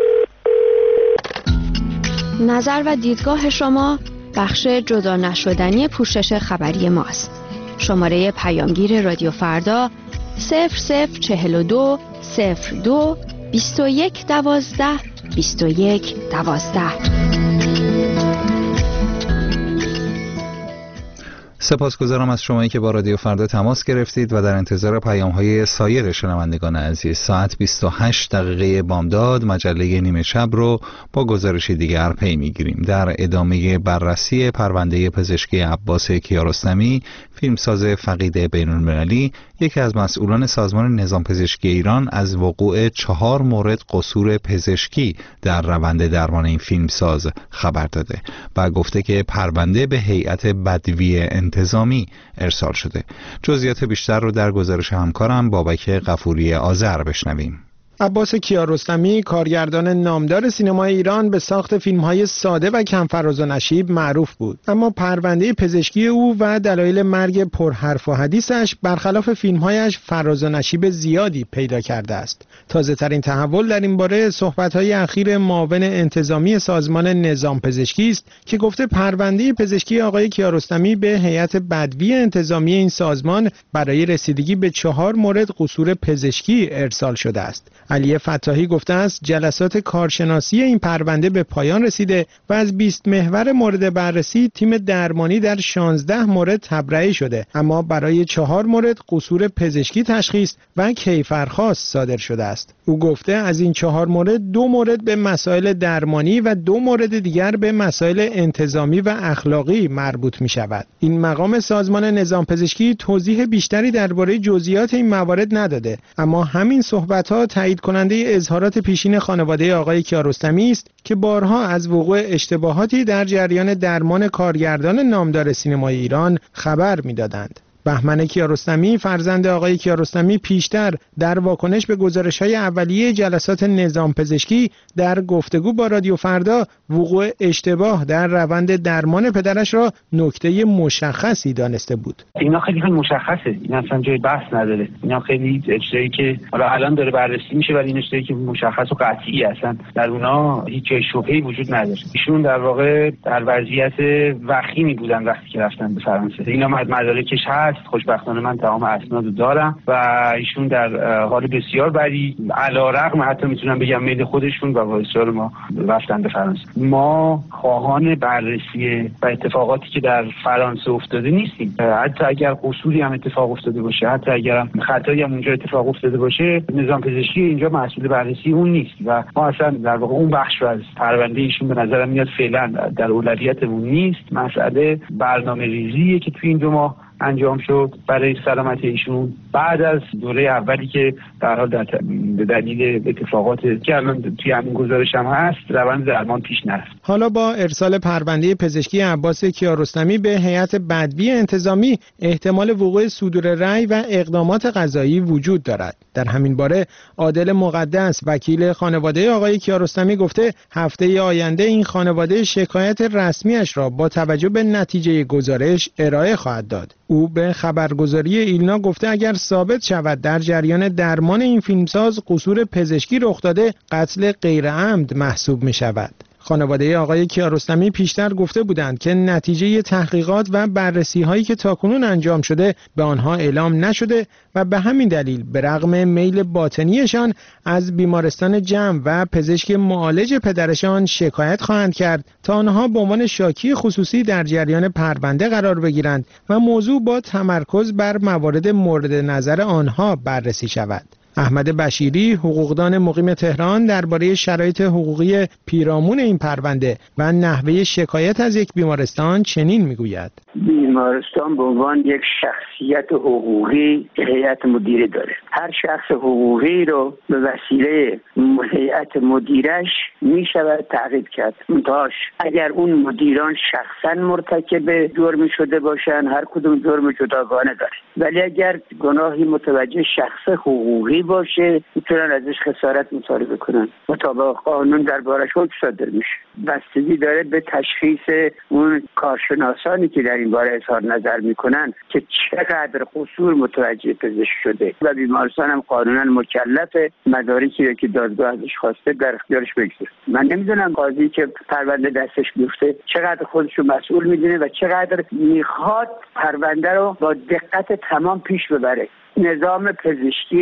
نظر و دیدگاه شما بخش جدا نشدنی پوشش خبری ماست. شماره پیامگیر رادیو فردا صفر صفر چهل و دو صفر دو بیست و یک دوازده بیست و یک دوازده. سپاسگزارم از شمایی که با رادیو فردا تماس گرفتید و در انتظار پیام‌های سایر شنوندگان عزیز. ساعت بیست و هشت دقیقه بامداد مجله نیمه شب رو با گزارشی دیگر پی می‌گیریم. در ادامه بررسی پرونده پزشکی عباس کیارستمی، فیلمساز فقید بین‌المللی، یکی از مسئولان سازمان نظام پزشکی ایران از وقوع چهار مورد قصور پزشکی در روند درمان این فیلمساز خبر داده و گفته که پرونده به هیئت بدوی انتظامی ارسال شده. جزئیات بیشتر رو در گزارش همکارم بابک غفوری آذر بشنویم. عباس کیارستمی، کارگردان نامدار سینمای ایران، به ساخت فیلم‌های ساده و کم فراز و نشیب معروف بود، اما پرونده پزشکی او و دلایل مرگ پرحرف و حدیثش برخلاف فیلم‌هایش فراز و نشیب زیادی پیدا کرده است. تازه‌ترین تحول در این باره صحبت‌های اخیر معاون انتظامی سازمان نظام پزشکی است که گفته پرونده پزشکی آقای کیارستمی به هیئت بدوی انتظامی این سازمان برای رسیدگی به چهار مورد قصور پزشکی ارسال شده است. علی فتاحی گفته است جلسات کارشناسی این پرونده به پایان رسیده و از بیست محور مورد بررسی تیم درمانی در شانزده مورد تبرئه شده، اما برای چهار مورد قصور پزشکی تشخیص و کیفرخواست صادر شده است. او گفته از این چهار مورد دو مورد به مسائل درمانی و دو مورد دیگر به مسائل انتظامی و اخلاقی مربوط می شود. این مقام سازمان نظام پزشکی توضیح بیشتری درباره جزئیات این موارد نداده، اما همین صحبت‌ها تایید کننده اظهارات پیشین خانواده آقای کیارستمی است که بارها از وقوع اشتباهاتی در جریان درمان کارگردان نامدار سینمای ایران خبر می‌دادند. بهمن کیارستمی، فرزند آقای کیارستمی، پیشتر در واکنش به گزارش‌های اولیه جلسات نظام پزشکی در گفتگو با رادیو فردا وقوع اشتباه در روند درمان پدرش را نکته مشخصی دانسته بود. اینا خیلی مشخصه، این اصلا جای بحث نداره. اینا خیلی اجرایی که حالا الان داره بررسی میشه، ولی این اجرایی که مشخص و قطعی هستن، در اونها هیچ جای شبهه‌ای وجود نداره. ایشون در واقع در وضعیت وخیمی بودن وقتی که رفتن به فرانسه. اینا مدارکش هست، خوشبختانه من تمام اسناد دارم و ایشون در حال بسیار بدی علیرغم حتی میتونم بگم میل خودشون و با اصرار ما رفتن به فرانسه. ما خواهان بررسی و اتفاقاتی که در فرانسه افتاده نیستیم. حتی اگر قصوری هم اتفاق افتاده باشه، حتی اگر خطایی هم اونجا اتفاق افتاده باشه، نظام پزشکی اینجا مسئول بررسی اون نیست و ما اصلا در واقع اون بخش رو از پرونده ایشون به نظرم میاد فعلا در اولویتمون نیست. مسئله برنامه‌ریزیه که توی این دو ماه انجام شد برای سلامت ایشون بعد از دوره اولی که در حال در به دلیل اتفاقات که الان توی همین گزارش هم هست روند درمان پیش نرفت. حالا با ارسال پرونده پزشکی عباس کیارستمی به هیئت بدوی انتظامی احتمال وقوع صدور رأی و اقدامات قضایی وجود دارد. در همین باره عادل مقدس، وکیل خانواده آقای کیارستمی، گفته هفته آینده این خانواده شکایت رسمیش را با توجه به نتیجه گزارش ارائه خواهد داد. او به خبرگزاری ایلنا گفته اگر ثابت شود در جریان درمان این فیلمساز قصور پزشکی رخ داده، قتل غیر عمد محسوب می شود. خانواده آقای کیارستمی پیشتر گفته بودند که نتیجه تحقیقات و بررسی هایی که تاکنون انجام شده به آنها اعلام نشده و به همین دلیل به رغم میل باطنیشان از بیمارستان جمع و پزشک معالج پدرشان شکایت خواهند کرد تا آنها به عنوان شاکی خصوصی در جریان پرونده قرار بگیرند و موضوع با تمرکز بر موارد مورد نظر آنها بررسی شود. احمد بشیری، حقوقدان مقیم تهران، درباره شرایط حقوقی پیرامون این پرونده و نحوه شکایت از یک بیمارستان چنین میگوید: بیمارستان به عنوان یک شخصیت حقوقی هیئت مدیره داره. هر شخص حقوقی رو به وسیله هیئت مدیرش میشود تعقیب کرد. منتهاش اگر اون مدیران شخصا مرتکب جرمی شده باشن، هر کدوم جرم جداگانه داره، ولی اگر گناهی متوجه شخص حقوقی باشه میتونن ازش خسارت مطالبه کنن. مطابق قانون دربارش حکم صادر میشه. بستگی داره به تشخیص اون کارشناسانی که در این باره اظهار نظر میکنن که چقدر قصور متوجه پزشک شده و بیمارستان هم قانونا مکلف مدارکی که دادگاه ازش خواسته در اختیارش بگذاره. من نمیدونم قاضی که پرونده دستش بیفته چقدر خودش رو مسئول میدونه و چقدر میخواد پرونده رو با دقت تمام پیش ببره. نظام پزشکی در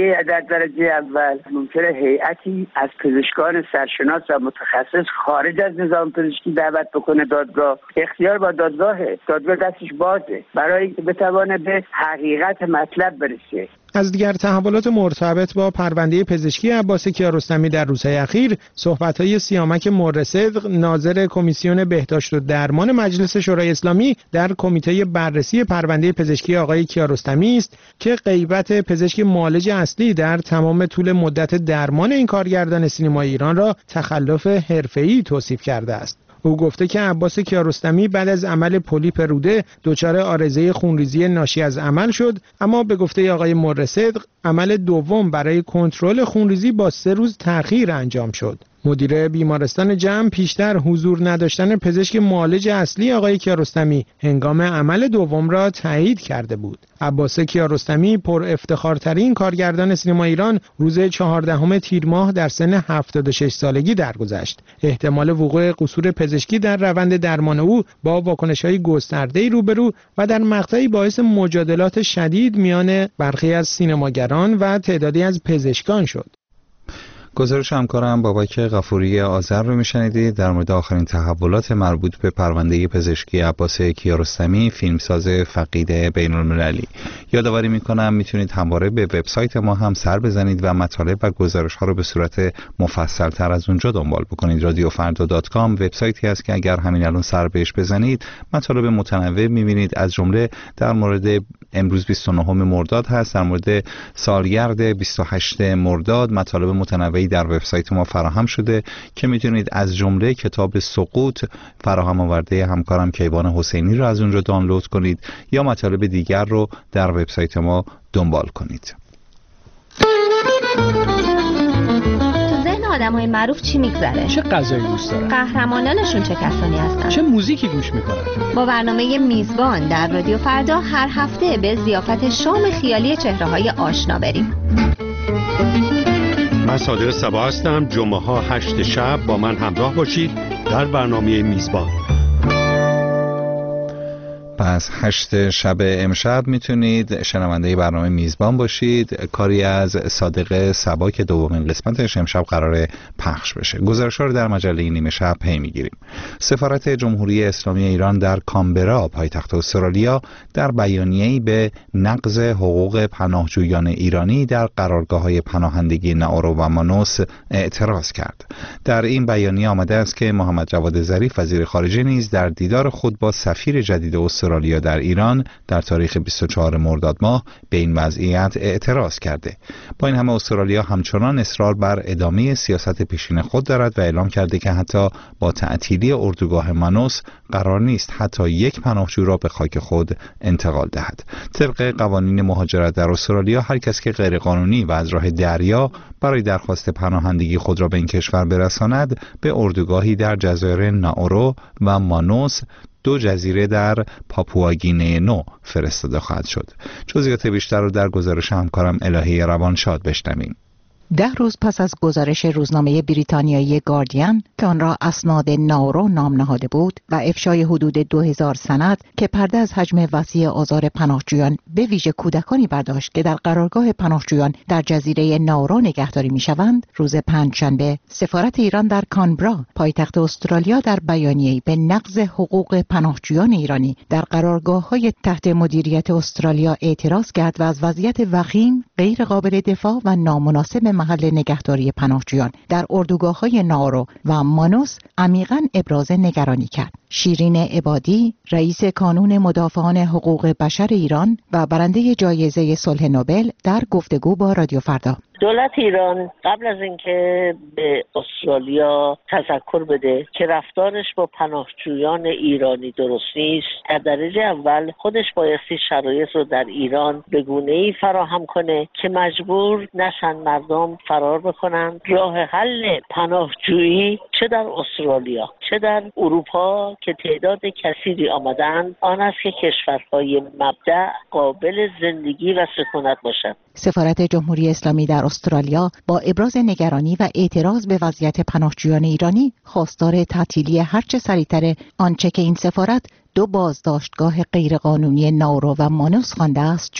درجه اول ممکنه هیئتی از پزشکان سرشناس و متخصص خارج از نظام پزشکی دعوت بکنه دادگاه. اختیار با دادگاهه، دادگاه دستش بازه برای اینکه بتونه به حقیقت مطلب برسه. از دیگر تحولات مرتبط با پرونده پزشکی عباس کیارستمی در روزهای اخیر، صحبت‌های سیامک مورصدق ناظر کمیسیون بهداشت و درمان مجلس شورای اسلامی در کمیته بررسی پرونده پزشکی آقای کیارستمی است که غیبت پزشک معالج اصلی در تمام طول مدت درمان این کارگردان سینمای ایران را تخلف حرفه‌ای توصیف کرده است. او گفته که عباس کیارستمی بعد از عمل پولیپ روده دچار عارضه خونریزی ناشی از عمل شد، اما به گفته آقای مورصدق عمل دوم برای کنترل خونریزی با سه روز تأخیر انجام شد. مدیر بیمارستان جمع پیشتر حضور نداشتن پزشک معالج اصلی آقای کیارستمی هنگام عمل دوم را تایید کرده بود. عباس کیارستمی پر افتخارترین کارگردان سینما ایران روز چهاردهم تیر ماه در سن هفتاد و شش سالگی درگذشت. احتمال وقوع قصور پزشکی در روند درمان او با واکنش‌های گسترده‌ای روبرو و در مقطعی باعث مجادلات شدید میان برخی از سینماگران و تعدادی از پزشکان شد. گزارش همکارم بابک غفوری آذر رو میشنیدید در مورد آخرین تحولات مربوط به پرونده پزشکی عباس کیارستمی، فیلمساز فقید بین المللی. یادآوری میکنم میتونید همواره به وبسایت ما هم سر بزنید و مطالب و گزارش ها رو به صورت مفصل تر از اونجا دنبال بکنید. رادیو فردا دات کام وبسایتی است که اگر همین الان سر بهش بزنید مطالب متنوع میبینید، از جمله در مورد امروز بیست و نهم مرداد هست، در مورد سالگرد بیست و هشتم مرداد مطالب متنوعی در وبسایت ما فراهم شده که میتونید از جمله کتاب سقوط فراهم آورده همکارم کیوان حسینی رو از اونجا دانلود کنید یا مطالب دیگر رو در وبسایت ما دنبال کنید. آدمای معروف چی میگذره؟ چه غذایی دوست دارن؟ قهرمانانشون چه کسانی هستن؟ چه موزیکی گوش میکنن؟ با برنامه میزبان در رادیو فردا هر هفته به ضیافت شام خیالی چهره‌های آشنا بریم. من صادق صبا هستم. جمعه ها هشت شب با من همراه باشید در برنامه میزبان. پس هشت شب امشب میتونید شنونده برنامه میزبان باشید. کاری از صادق صبا که دومین قسمتش امشب قراره پخش بشه. گزارش‌ها رو در مجله نیمه شب پی میگیریم. سفارت جمهوری اسلامی ایران در کامبرا پایتخت استرالیا در بیانیه‌ای به نقض حقوق پناهجویان ایرانی در قرارگاه‌های پناهندگی نائورو و مانوس اعتراض کرد. در این بیانیه آمده است که محمد جواد ظریف وزیر خارجه نیز در دیدار خود با سفیر جدید استرالیا استرالیا در ایران در تاریخ بیست و چهارم مرداد ماه به این وضعیت اعتراض کرده. با این همه استرالیا همچنان اصرار بر ادامه سیاست پیشین خود دارد و اعلام کرده که حتی با تعطیلی اردوگاه مانوس قرار نیست حتی یک پناهجو را به خاک خود انتقال دهد. طبق قوانین مهاجرت در استرالیا هر کس که غیرقانونی و از راه دریا برای درخواست پناهندگی خود را به این کشور برساند به اردوگاهی در جزایر نائورو و مانوس، دو جزیره در پاپوآگینه نو، فرستاده خواهد شد. جزئیات بیشتر رو در گزارش همکارم الهی روانشاد بشنویم. ده روز پس از گزارش روزنامه بریتانیایی گاردین که آن را اسناد نائورو نام نهاده بود و افشای حدود دو هزار سند که پرده از حجم وسیع آزار پناهجویان به ویژه کودکانی برداشت که در قرارگاه پناهجویان در جزیره نائورو نگهداری می‌شوند، روز پنجشنبه سفارت ایران در کانبرا پایتخت استرالیا در بیانیه‌ای به نقض حقوق پناهجویان ایرانی در قرارگاه‌های تحت مدیریت استرالیا اعتراض کرد و از وضعیت وخیم، غیر قابل دفاع و نامناسب محل نگهداری پناهجویان در اردوگاه‌های نائورو و مانوس عمیقاً ابراز نگرانی کرد. شیرین عبادی، رئیس کانون مدافعان حقوق بشر ایران و برنده جایزه صلح نوبل، در گفتگو با رادیو فردا: دولت ایران قبل از اینکه به استرالیا تذکر بده که رفتارش با پناهجویان ایرانی درست نیست، در درجه اول خودش بایستی شرایط رو در ایران به گونه‌ای فراهم کنه که مجبور نشن مردم فرار بکنن. راه حل پناهجویی چه در استرالیا چه در اروپا که تعداد کثیری آمدن، آن است که کشورهای مبدأ قابل زندگی و سکونت باشند. سفارت جمهوری اسلامی در استرالیا با ابراز نگرانی و اعتراض به وضعیت پناهجویان ایرانی خواستار تعطیلی هرچه سریعتر آنچه که این سفارت دو بازداشتگاه غیرقانونی نائورو و مانوس خوانده است شد.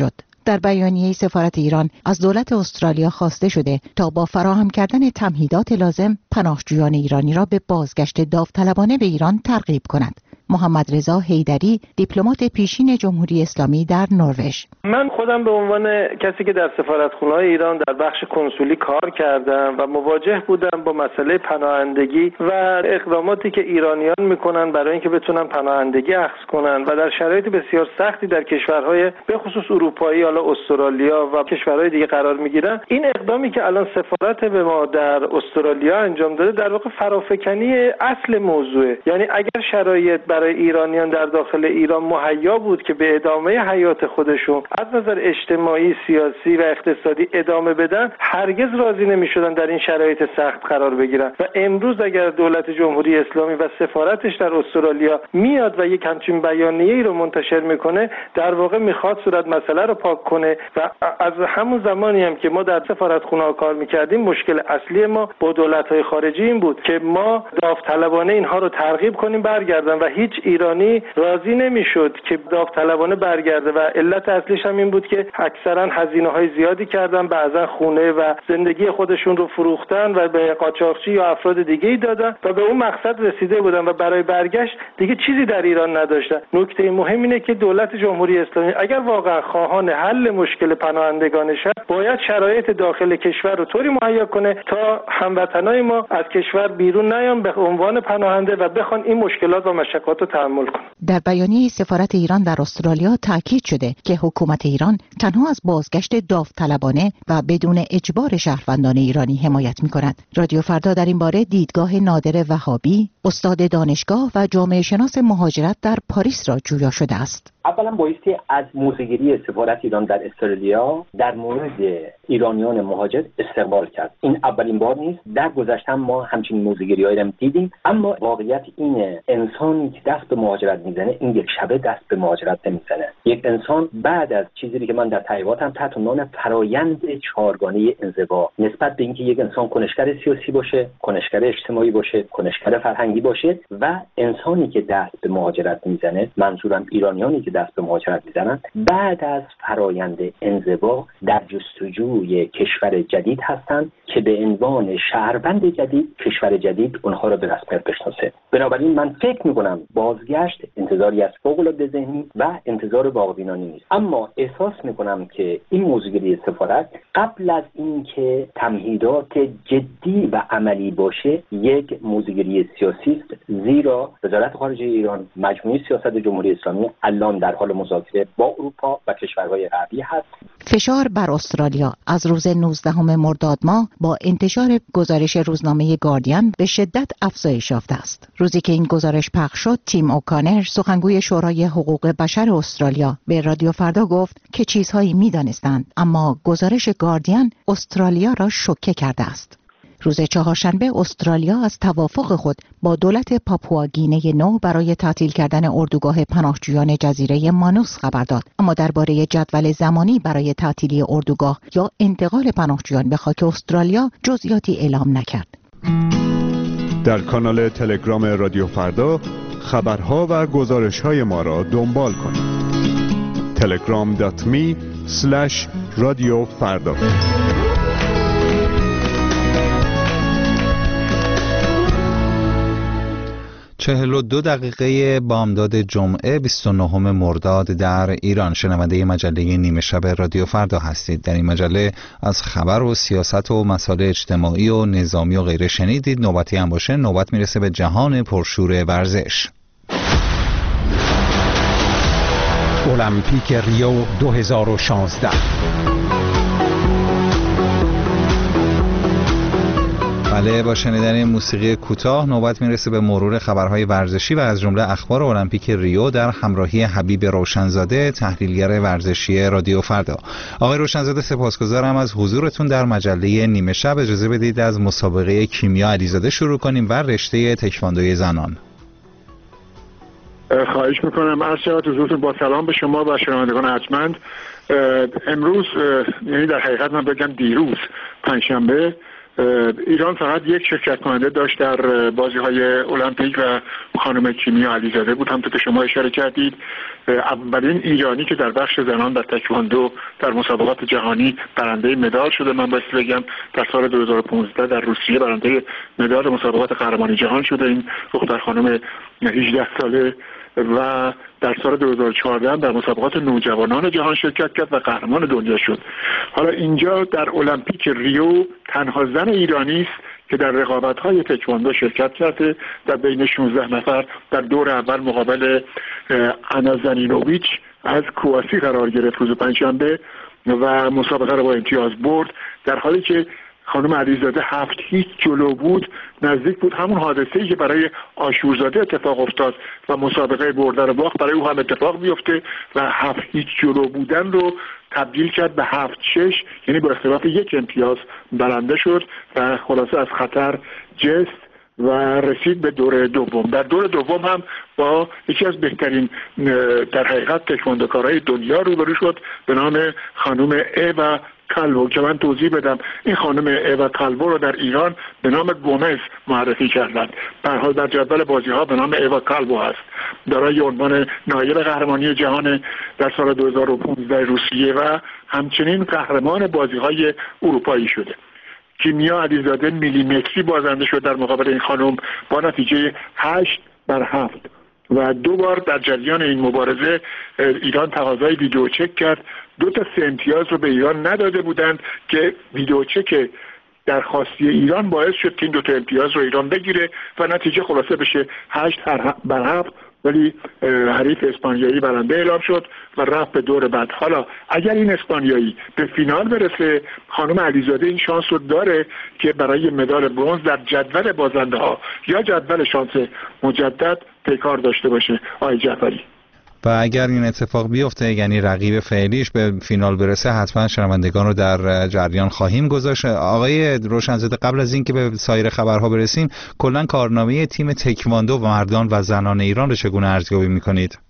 در بیانیه سفارت ایران از دولت استرالیا خواسته شده تا با فراهم کردن تمهیدات لازم پناهجویان ایرانی را به بازگشت داوطلبانه به ایران ترغیب کند. محمد رضا حیدری، دیپلمات پیشین جمهوری اسلامی در نروژ: من خودم به عنوان کسی که در سفارتخانه‌های ایران در بخش کنسولی کار کردم و مواجه بودم با مسئله پناهندگی و اقداماتی که ایرانیان میکنن برای اینکه بتونن پناهندگی اخذ کنن و در شرایط بسیار سختی در کشورهای به خصوص اروپایی، حالا استرالیا و کشورهای دیگه قرار میگیرن، این اقدامی که الان سفارت به ما در استرالیا انجام داده در واقع فرافکنی اصل موضوعه. یعنی اگر شرایط برای ایرانیان در داخل ایران مهیا بود که به ادامه حیات خودشون از نظر اجتماعی، سیاسی و اقتصادی ادامه بدن، هرگز راضی نمی‌شدن در این شرایط سخت قرار بگیرن. و امروز اگر دولت جمهوری اسلامی و سفارتش در استرالیا میاد و یک همچین بیانیه‌ای رو منتشر میکنه، در واقع میخواد صورت مسئله رو پاک کنه. و از همون زمانی هم که ما در سفارتخونه‌ها کار میکردیم، مشکل اصلی ما با دولت‌های خارجی این بود که ما داوطلبانه اینها رو ترغیب کنیم برگردن و هیچ ایرانی راضی نمیشد که داوطلبانه برگرده. و علت اصلیش هم این بود که اکثرا هزینه‌های زیادی کردن، بعضا خونه و زندگی خودشون رو فروختن و به قاچاقچی یا افراد دیگه‌ای دادن و به اون مقصد رسیده بودن و برای برگشت دیگه چیزی در ایران نداشتن. نکته مهم اینه که دولت جمهوری اسلامی اگر واقعا خواهان حل مشکل پناهندگانش است، باید شرایط داخل کشور رو طوری مهیا کنه تا هموطنای ما از کشور بیرون نیان به عنوان پناهنده و بخوان این مشکلات و مشقات رو تحمل کنن. در بیانیه سفارت ایران در استرالیا تاکید شده که حکومت ایران تنها از بازگشت داوطلبانه و بدون اجبار شهروندان ایرانی حمایت می‌کند. رادیو فردا در این باره دیدگاه نادر وهابی، استاد دانشگاه و جامعه شناس مهاجرت در پاریس را جویا شده است. اولا بایستی از موضع‌گیری سفارت ایران در استرالیا در مورد ایرانیان مهاجر استقبال کرد. این اولین بار نیست، در گذشته ما همچین موضع‌گیری‌هایی را دیدیم، اما واقعیت اینه انسانی که دست به مهاجرت میزنه این یک شبه دست به مهاجرت نمیزنه. یک انسان بعد از چیزی که من در تحقیقاتم تحت عنوان فرایند چهارگانه انزوا نسبت به اینکه یک انسان کنشگر سیاسی باشه، کنشگر اجتماعی باشه، کنشگر فرهنگی باشه و انسانی که دست به مهاجرت میزنه، منظورم ایرانیانی که دست به مهاجرت میزنن، بعد از فرایند انزوا در جستجوی کشور جدید هستند که به عنوان شهروند جدید کشور جدید اونها را به رسمیت بشناسه. بنابراین من فکر میکنم بازگشت انتظاری از فوق‌العاده ذهنی و انتظار واقع‌بینانه نیست، اما احساس میکنم که این موضوعگیری سفارت قبل از اینکه تمهیدات جدی و عملی باشه یک موضوعگیری سیاسی است، زیرا وزارت خارجه ایران، مجموعه سیاست جمهوری اسلامی الان در حال مذاکره با اروپا و کشورهای غربی هست. فشار بر استرالیا از روز نوزدهم مرداد ماه با انتشار گزارش روزنامه گاردین به شدت افزایش یافته است. روزی که این گزارش پخش شد، تیم اوکانر، سخنگوی شورای حقوق بشر استرالیا، به رادیو فردا گفت که چیزهایی می‌دانستند، اما گزارش گاردین استرالیا را شوکه کرده است. روز چهارشنبه استرالیا از توافق خود با دولت پاپوآگینه نو برای تعطیل کردن اردوگاه پناهجویان جزیره مانوس خبر داد، اما درباره جدول زمانی برای تعطیلی اردوگاه یا انتقال پناهجویان به خاک استرالیا جزئیاتی اعلام نکرد. در کانال تلگرام رادیو فردا خبرها و گزارش‌های ما را دنبال کنید. تلگرام دات می اسلش رادیو فردا. چهل و دو دقیقه بامداد جمعه بیست و نهم مرداد در ایران. شنونده مجله نیمه شب رادیو فردا هستید. در این مجله از خبر و سیاست و مسائل اجتماعی و نظامی و غیره شنیدید. نوبتی هم باشه نوبت میرسه به جهان پرشور ورزش. المپیک ریو دو هزار و شانزده. بله، با شنیدن موسیقی کوتاه نوبت میرسه به مرور خبرهای ورزشی و از جمله اخبار المپیک ریو در همراهی حبیب روشنزاده، تحلیلگر ورزشی رادیو فردا. آقای روشنزاده سپاسگزارم از حضورتون در مجله نیمه شب. اجازه بدید از مسابقه کیمیا علیزاده شروع کنیم و رشته تکواندوی زنان. خواهش میکنم. عرض شود حضورتون با سلام به شما و شنوندگان ارجمند. امروز، یعنی در حقیقت من بگم دیروز پنجشنبه، ایران فقط یک شرکت کننده داشت در بازی‌های المپیک و خانم کیمیا علیزاده بود. همونطور که شما اشاره کردید اولین ایرانی که در بخش زنان در تکواندو در مسابقات جهانی برنده مدال شده. من باید بگم در سال دو هزار و پانزده در روسیه برنده مدال مسابقات قهرمانی جهان شده این دختر خانم هجده ساله و در سال دو هزار و چهارده در مسابقات نوجوانان جهان شرکت کرد و قهرمان دنیا شد. حالا اینجا در المپیک ریو تنها زن ایرانی است که در رقابت‌های تکواندو شرکت کرده. در بین شانزده نفر در دور اول مقابل انا زنینوویچ از کرواسی قرار گرفت روز پنجشنبه و مسابقه را با امتیاز برد، در حالی که خانم علیزاده هفت هیچ جلو بود. نزدیک بود همون حادثه‌ای که برای آشورزاده اتفاق افتاد و مسابقه بردن باخت برای او هم اتفاق بیفته و هفت هیچ جلو بودن رو تبدیل کرد به هفت شش، یعنی با اختلاف یک امتیاز برنده شد و خلاصه از خطر جست و رسید به دور دوم. در دور دوم هم با یکی از بهترین در حقیقت تکواندوکارهای دنیا روبرو شد به نام خانم ایوا کالوو که من توضیح بدم. این خانم ایوا کالوو رو در ایران به نام گومز معرفی کردند. به هر حال در جدول بازی‌ها به نام ایوا کالوو هست. دارای عنوان نایب قهرمانی جهان در سال دو هزار و پانزده روسیه و همچنین قهرمان بازی‌های اروپایی شده. کیمیا علیزاده میلیمتری بازنده شد در مقابل این خانم با نتیجه هشت بر هفت و دو بار در جریان این مبارزه ایران تقاضای ویدیو چک کرد. دو تا سه امتیاز رو به ایران نداده بودند که ویدیو چک درخواستی ایران باعث شد که این دو تا امتیاز رو ایران بگیره و نتیجه خلاصه بشه هشت بر هفت، ولی حریف اسپانیایی برنده اعلام شد و رفت به دور بعد. حالا اگر این اسپانیایی به فینال برسه خانم علیزاده این شانس رو داره که برای مدال برنز در جدول بازنده ها یا جدول شانس مجدد پیکار داشته باشه. آقای جعفری، و اگر این اتفاق بیفته یعنی رقیب فعلیش به فینال برسه حتما شنوندگان رو در جریان خواهیم گذاشت. آقای روشنزاده، قبل از اینکه به سایر خبرها برسیم کلا کارنامه تیم تکواندو و مردان و زنان ایران رو چگونه ارزیابی می‌کنید؟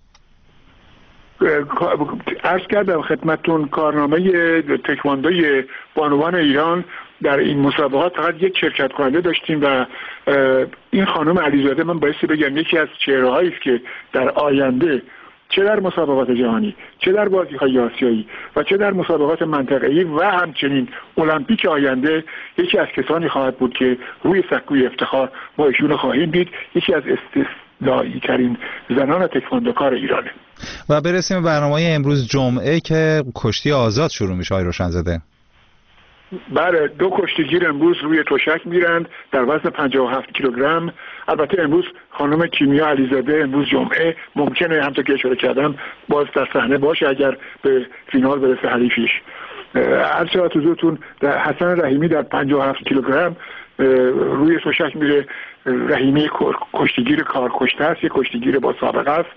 عرض کردم خدمتتون کارنامه تکواندوی بانوان ایران در این مسابقات فقط یک شرکت کننده داشتیم و این خانم علیزاده من بایستی بگم یکی از چهره‌هایی است که در آینده چه در مسابقات جهانی، چه در بازی‌های آسیایی و چه در مسابقات منطقه‌ای و همچنین المپیک آینده یکی از کسانی خواهد بود که روی سکوی افتخار ما ایشون خواهیم دید. یکی از استثنایی ترین زنان تکواندوکار ایرانه. و برسیم به برنامه امروز جمعه که کشتی آزاد شروع میشه. آقای روشنزاده، بله، دو کشتیگیر امروز روی تشک میرند در وزن پنجاه و هفت کیلوگرم. البته امروز خانم کیمیا علیزاده امروز جمعه ممکنه همونطور که اشاره کردم باز در صحنه باشه اگر به فینال برسه حریفیش. عرض شود حضورتون حسن رحیمی در پنجاه و هفت کیلوگرم روی تشک میره. رحیمی کشتیگیر کارکشته است، یک کشتیگیر با سابقه است.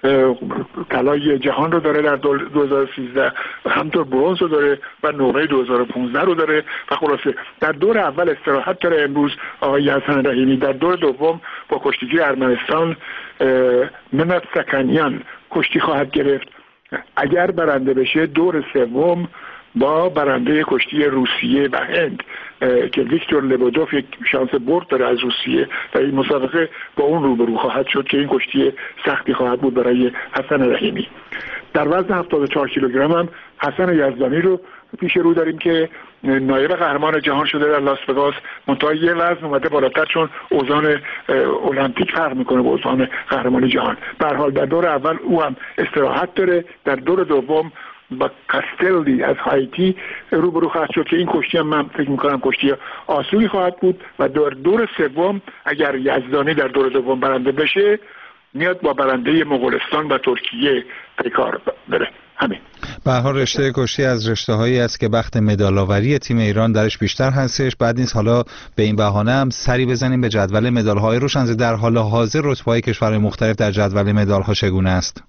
طلای جهان رو داره در دو هزار و سیزده، همطور برنز رو داره و نقره دو هزار و پانزده رو داره و خلاصه در دور اول استراحت داره امروز آقای حسن رحیمی. در دور دوم با کشتیگیر ارمنستان منت سکنیان کشتی خواهد گرفت. اگر برنده بشه دور سوم با برنده کشتی روسیه و هند که ویکتور لبودوف یک شانس برد داره از روسیه و این مسابقه با اون روبرو خواهد شد که این کشتی سختی خواهد بود برای حسن رحیمی. در وزن هفتاد و چهار کیلوگرم هم حسن یزدانی رو پیش رو داریم که نایب قهرمان جهان شده در لاس وگاس، منتها یه وزن اومده بالاتر چون اوزان المپیک فرق میکنه با اوزان قهرمانی جهان. به هر حال در دور اول او هم استراحت داره. در دور دوم با کاستلی از هایتی روبرو خواهد شد که این کشتی هم من فکر میکنم کشتی آسونی خواهد بود و در دور سوم اگر یزدانی در دور دوم برنده بشه میاد با برنده مغولستان و ترکیه پیکار بره. همین. به هر حال رشته کشتی از رشته‌هایی است که بخت مدال‌آوری تیم ایران درش بیشتر هستش. بعد نیست حالا به این بهانه هم سری بزنیم به جدول مدال‌های روشنزاده. در حال حاضر رتبه‌های کشورهای مختلف در جدول مدال‌ها چگونه است؟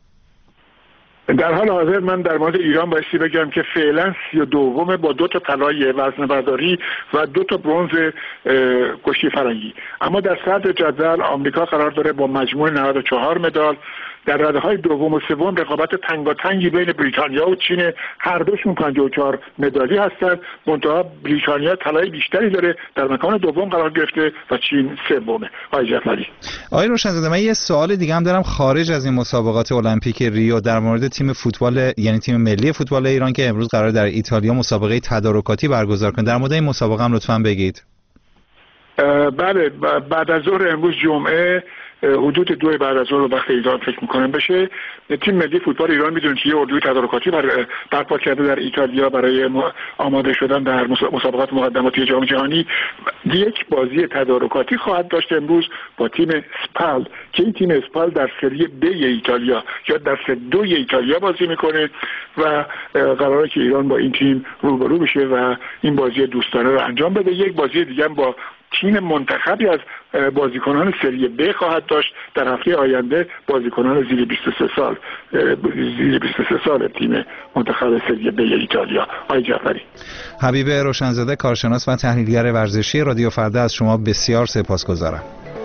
در حال حاضر من در مورد ایران بایستی بگم که فعلا سی و دومه با دو تا طلای وزن برداری و دو تا برنز کشتی فرنگی. اما در صدر جدول آمریکا قرار داره با مجموع نود و چهار مدال در رده‌های دوم و سوم رقابت تنگاتنگی بین بریتانیا و چین، هر دوشون پنجاه و چهار مدالی هستند. منتها بریتانیا طلای بیشتری داره، در مکان دوم قرار گرفته و چین سومه. آقای جعفری. آقای روشنزاده، من یه سوال دیگه هم دارم خارج از این مسابقات المپیک ریو در مورد تیم فوتبال، یعنی تیم ملی فوتبال ایران که امروز قرار در ایتالیا مسابقه تدارکاتی برگزار کنه. در مورد این مسابقه هم لطفاً بگید. بله، بعد از ظهر امروز جمعه حدود دو بعد از ظهر وقت ایران فکر میکنم بشه، تیم ملی فوتبال ایران میدونید که یه اردوی تدارکاتی بر برپا کرده در ایتالیا برای آماده شدن در مسابقات مقدماتی جام جهانی. یک بازی تدارکاتی خواهد داشت امروز با تیم اسپال که این تیم اسپال در سری ب ایتالیا یا در سری دو ایتالیا بازی میکنه و قراره که ایران با این تیم روبرو بشه و این بازی دوستانه رو انجام بده. یک بازی دیگه با تیم منتخبی از بازیکنان سری ب خواهد داشت در هفته آینده، بازیکنان زیر بیست و سه سال زیر بیست و سه سال تیم منتخب سری ب ایتالیا. آقای جعفری. حبیب روشنزاده، کارشناس و تحلیلگر ورزشی رادیو فردا، از شما بسیار سپاسگزارم.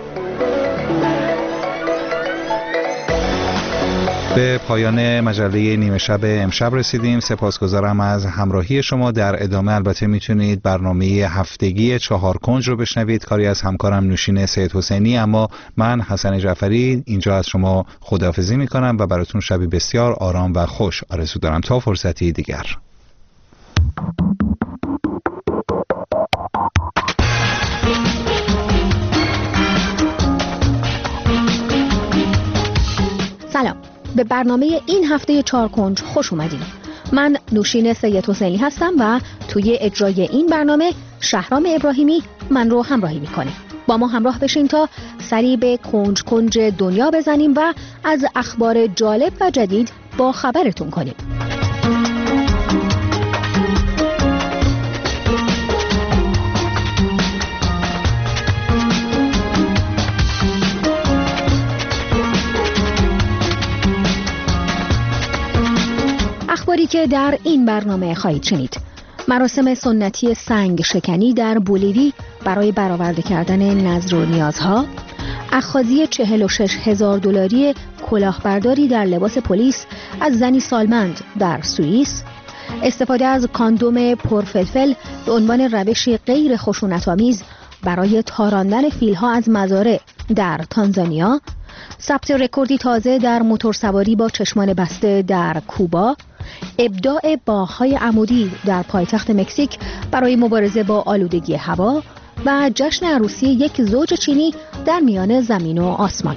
به پایان مجله نیمه شب امشب رسیدیم. سپاسگزارم از همراهی شما. در ادامه البته میتونید برنامه هفتگی چهار کنج رو بشنوید، کاری از همکارم نوشین سید حسینی. اما من حسن جعفری اینجا از شما خداحافظی میکنم و براتون شبی بسیار آرام و خوش آرزو دارم تا فرصتی دیگر. سلام، به برنامه این هفته چهار کنج خوش اومدید. من نوشین سید حسینی هستم و توی اجرای این برنامه شهرام ابراهیمی من رو همراهی میکنه. با ما همراه بشین تا سری به کنج کنج دنیا بزنیم و از اخبار جالب و جدید با خبرتون کنیم. اخباری که در این برنامه خواهید شنید: مراسم سنتی سنگ شکنی در بولیوی برای برآورده کردن نظر و نیازها، اخاذی چهل و شش هزار دلاری کلاهبرداری در لباس پلیس از زنی سالمند در سوئیس، استفاده از کاندوم پرفلفل به عنوان روشی غیر خشونت‌آمیز برای تاراندن فیل‌ها از مزارع در تانزانیا، ثبت رکوردی تازه در موتورسواری با چشمان بسته در کوبا، ابداع باغ‌های عمودی در پایتخت مکزیک برای مبارزه با آلودگی هوا و جشن عروسی یک زوج چینی در میان زمین و آسمان.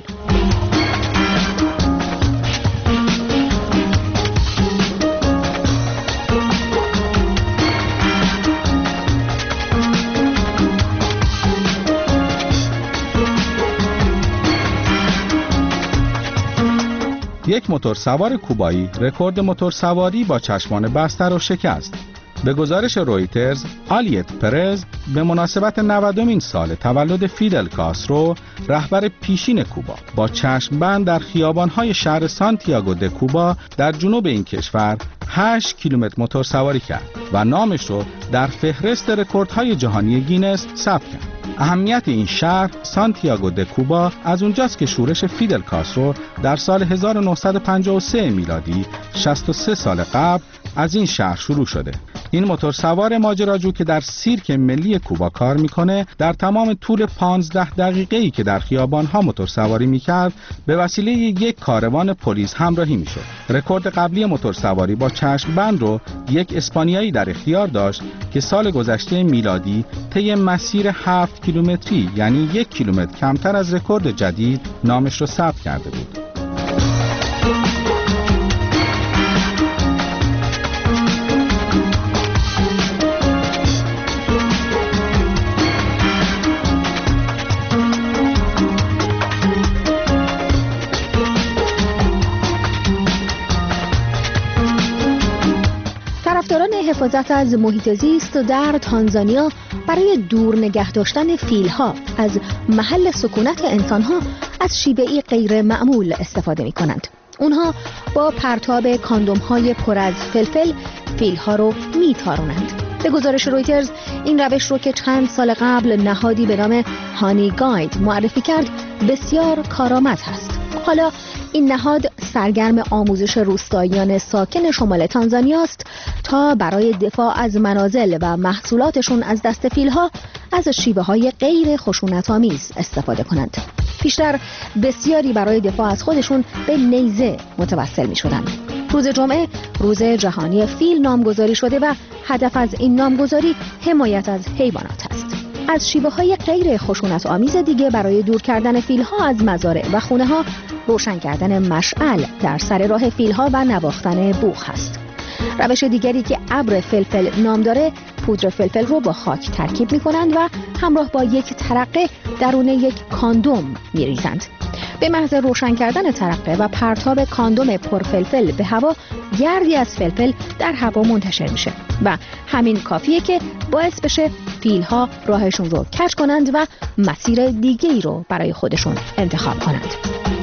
یک موتورسوار کوبایی رکورد موتورسواری با چشمان بسته را شکست. به گزارش رویترز، آلیت پرز به مناسبت نودمین سال تولد فیدل کاسترو، رهبر پیشین کوبا، با چشمبند در خیابان‌های شهر سانتیاگو د کوبا در جنوب این کشور هشت کیلومتر موتورسواری کرد و نامش رو در فهرست رکوردهای جهانی گینس ثبت کرد. اهمیت این شهر سانتیاگو د کوبا از اونجاست که شورش فیدل کاسترو در سال هزار و نهصد و پنجاه و سه میلادی شصت و سه سال قبل از این شهر شروع شده. این موتورسوار ماجراجو که در سیرک ملی کوبا کار میکنه، در تمام طول پانزده دقیقه‌ای که در خیابان‌ها موتورسواری میکرد به وسیله یک کاروان پلیس همراهی میشد. رکورد قبلی موتورسواری با چشمبند رو یک اسپانیایی در اختیار داشت که سال گذشته میلادی طی مسیر هفت کیلومتری، یعنی یک کیلومتر کمتر از رکورد جدید، نامش رو ثبت کرده بود. طرفداران حفاظت از محیط زیست در تانزانیا برای دور نگه داشتن فیل‌ها از محل سکونت انسان‌ها از شیوه‌ای غیر معمول استفاده می‌کنند. اونها با پرتاب کاندوم‌های پر از فلفل فیل‌ها رو می‌تارونند. به گزارش رویترز، این روش رو که چند سال قبل نهادی به نام هانی گاید معرفی کرد، بسیار کارآمد هست. حالا این نهاد سرگرم آموزش روستاییان ساکن شمال تانزانیا است تا برای دفاع از منازل و محصولاتشون از دست فیل‌ها از شیوه‌های غیر خشونت‌آمیز استفاده کنند. پیشتر بسیاری برای دفاع از خودشون به نیزه متوسل می‌شدند. روز جمعه روز جهانی فیل نامگذاری شده و هدف از این نامگذاری حمایت از حیوانات است. از شیوه‌های غیر خشونت‌آمیز دیگه برای دور کردن فیل‌ها از مزارع و خونه‌ها روشن کردن مشعل در سر راه فیل‌ها و نواختن بوق است. روش دیگری که ابر فلفل نام داره، پودر فلفل رو با خاک ترکیب می‌کنند و همراه با یک ترقه درون یک کاندوم می‌ریزند. به محض روشن کردن ترقه و پرتاب کاندوم پرفلفل به هوا، گردی از فلفل در هوا منتشر میشه و همین کافیه که باعث بشه فیل‌ها راهشون رو کج کنند و مسیر دیگه‌ای رو برای خودشون انتخاب کنند.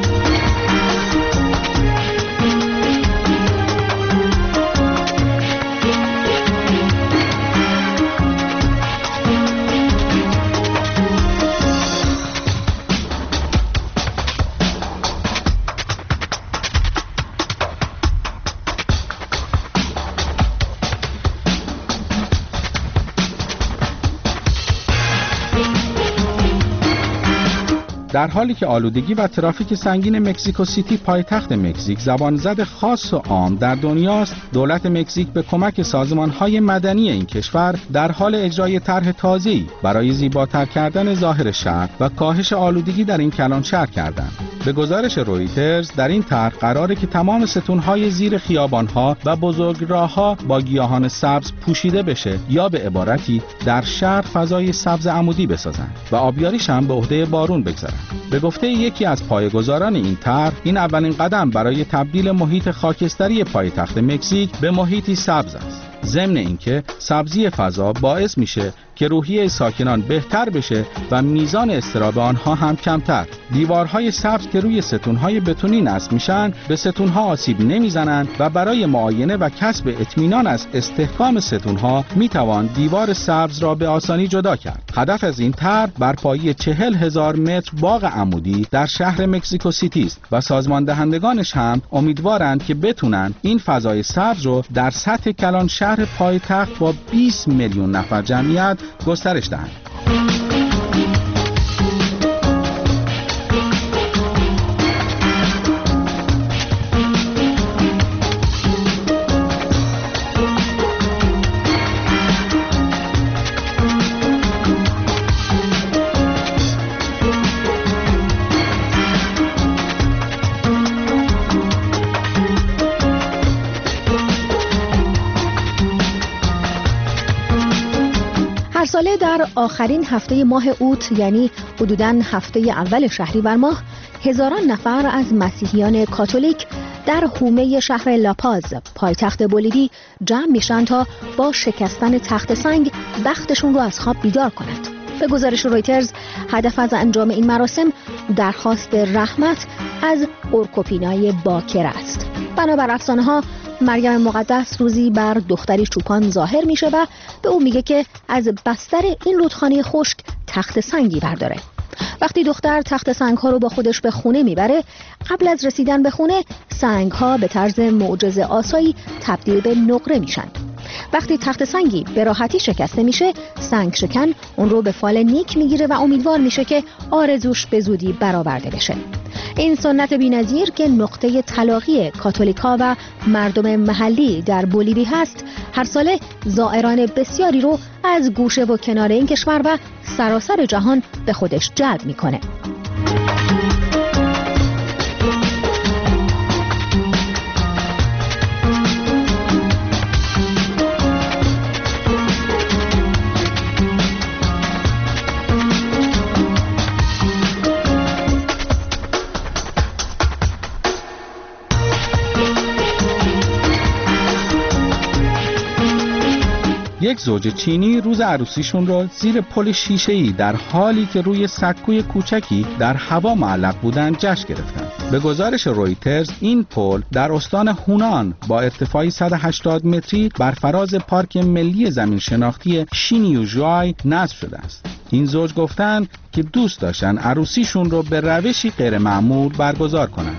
در حالی که آلودگی و ترافیک سنگین مکزیکو سیتی پایتخت مکزیک زبانزد خاص و عام در دنیاست، دولت مکزیک به کمک سازمان‌های مدنی این کشور در حال اجرای طرح تازه‌ای برای زیباتر کردن ظاهر شهر و کاهش آلودگی در این کلان شهر کردند. به گزارش رویترز در این طرح قراره که تمام ستون‌های زیر خیابان‌ها و بزرگراه‌ها با گیاهان سبز پوشیده بشه یا به عبارتی در شهر فضای سبز عمودی بسازند و آبیاریش هم به عهده بارون بگذارند. به گفته یکی از پایه‌گذاران این طرح، این اولین قدم برای تبدیل محیط خاکستری پایتخت مکزیک به محیطی سبز است. ضمن اینکه سبزی فضا باعث میشه که روحیه ساکنان بهتر بشه و میزان اضطراب آنها هم کمتر. دیوارهای سبز که روی ستونهای بتونی نصب میشن به ستونها آسیب نمیزنند و برای معاینه و کسب اطمینان از استحکام ستونها میتوان دیوار سبز را به آسانی جدا کرد. هدف از این طرح برپایی چهل هزار متر باغ عمودی در شهر مکزیکو سیتی است و سازمان دهندگانش هم امیدوارند که بتونن این فضای سبز رو در سطح کلان شهر پایتخت با بیست میلیون نفر جمعیت گسترش دهند. هر ساله در آخرین هفته ماه اوت، یعنی حدوداً هفته اول شهریور ماه، هزاران نفر از مسیحیان کاتولیک در حومه شهر لاپاز پایتخت بولیوی جمع میشن تا با شکستن تخت سنگ بختشون رو از خواب بیدار کنند. به گزارش رویترز هدف از انجام این مراسم درخواست رحمت از اورکوپینای باکر است. بنابر افسانه ها مریم مقدس روزی بر دختری چوپان ظاهر میشه و به او میگه که از بستر این رودخانه خشک تخت سنگی برداره. وقتی دختر تخت سنگ ها رو با خودش به خونه میبره، قبل از رسیدن به خونه سنگ ها به طرز معجزه آسایی تبدیل به نقره میشن. وقتی تخت سنگی به راحتی شکسته میشه، سنگ شکن اون رو به فال نیک میگیره و امیدوار میشه که آرزوش به زودی برآورده بشه. این سنت بی‌نظیر که نقطه تلاقی کاتولیکا و مردم محلی در بولیوی هست، هر ساله زائران بسیاری رو از گوشه و کنار این کشور و سراسر جهان به خودش جلب میکنه. یک زوج چینی روز عروسیشون رو زیر پل شیشه‌ای در حالی که روی سکوی کوچکی در هوا معلق بودن جشن گرفتن. به گزارش رویترز این پل در استان هونان با ارتفاعی صد و هشتاد متری بر فراز پارک ملی زمین شناختی شینیوژوای نصب شده است. این زوج گفتن که دوست داشتن عروسیشون رو به روشی غیر معمول برگزار کنن.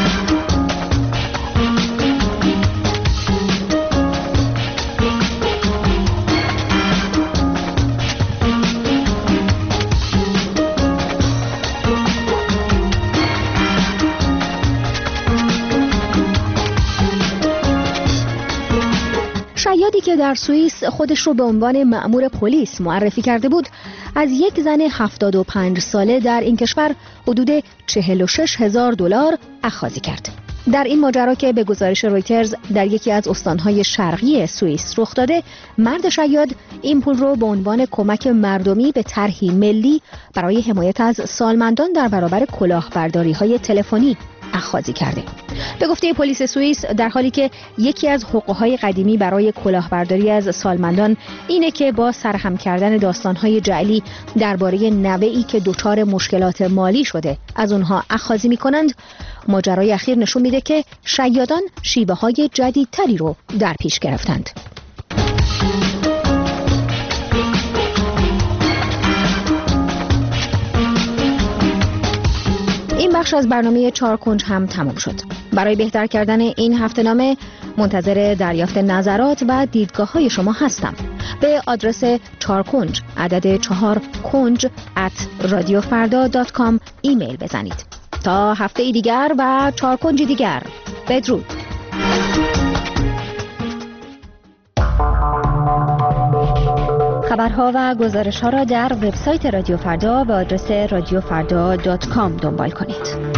شیادی که در سوئیس خودش رو به عنوان مأمور پلیس معرفی کرده بود، از یک زن هفتاد و پنج ساله در این کشور حدود چهل و شش هزار دلار اخاذی کرد. در این ماجرا که به گزارش رویترز در یکی از استانهای شرقی سوئیس رخ داده، مرد شیاد این پول رو به عنوان کمک مردمی به طرحی ملی برای حمایت از سالمندان در برابر کلاهبرداری‌های تلفنی اخاذی کرده. به گفته پلیس سوئیس، در حالی که یکی از حقوق‌های قدیمی برای کلاهبرداری از سالمندان اینه که با سرهم کردن داستان‌های جعلی درباره نوه‌ای که دچار مشکلات مالی شده از اونها اخاذی می‌کنند، ماجرای اخیر نشون میده که شیادان شیوه‌های جدیدتری رو در پیش گرفتند. این بخش از برنامه چهار کنج هم تمام شد. برای بهتر کردن این هفته‌نامه منتظر دریافت نظرات و دیدگاه‌های شما هستم. به آدرس چهار کنج عدد چهار کنج ات رادیو فردا دات کام ایمیل بزنید. تا هفته ای دیگر و چهار کنج دیگر، بدرود. خبرها و گزارش‌ها را در وبسایت رادیو فردا به آدرس رادیو فردا دات کام دنبال کنید.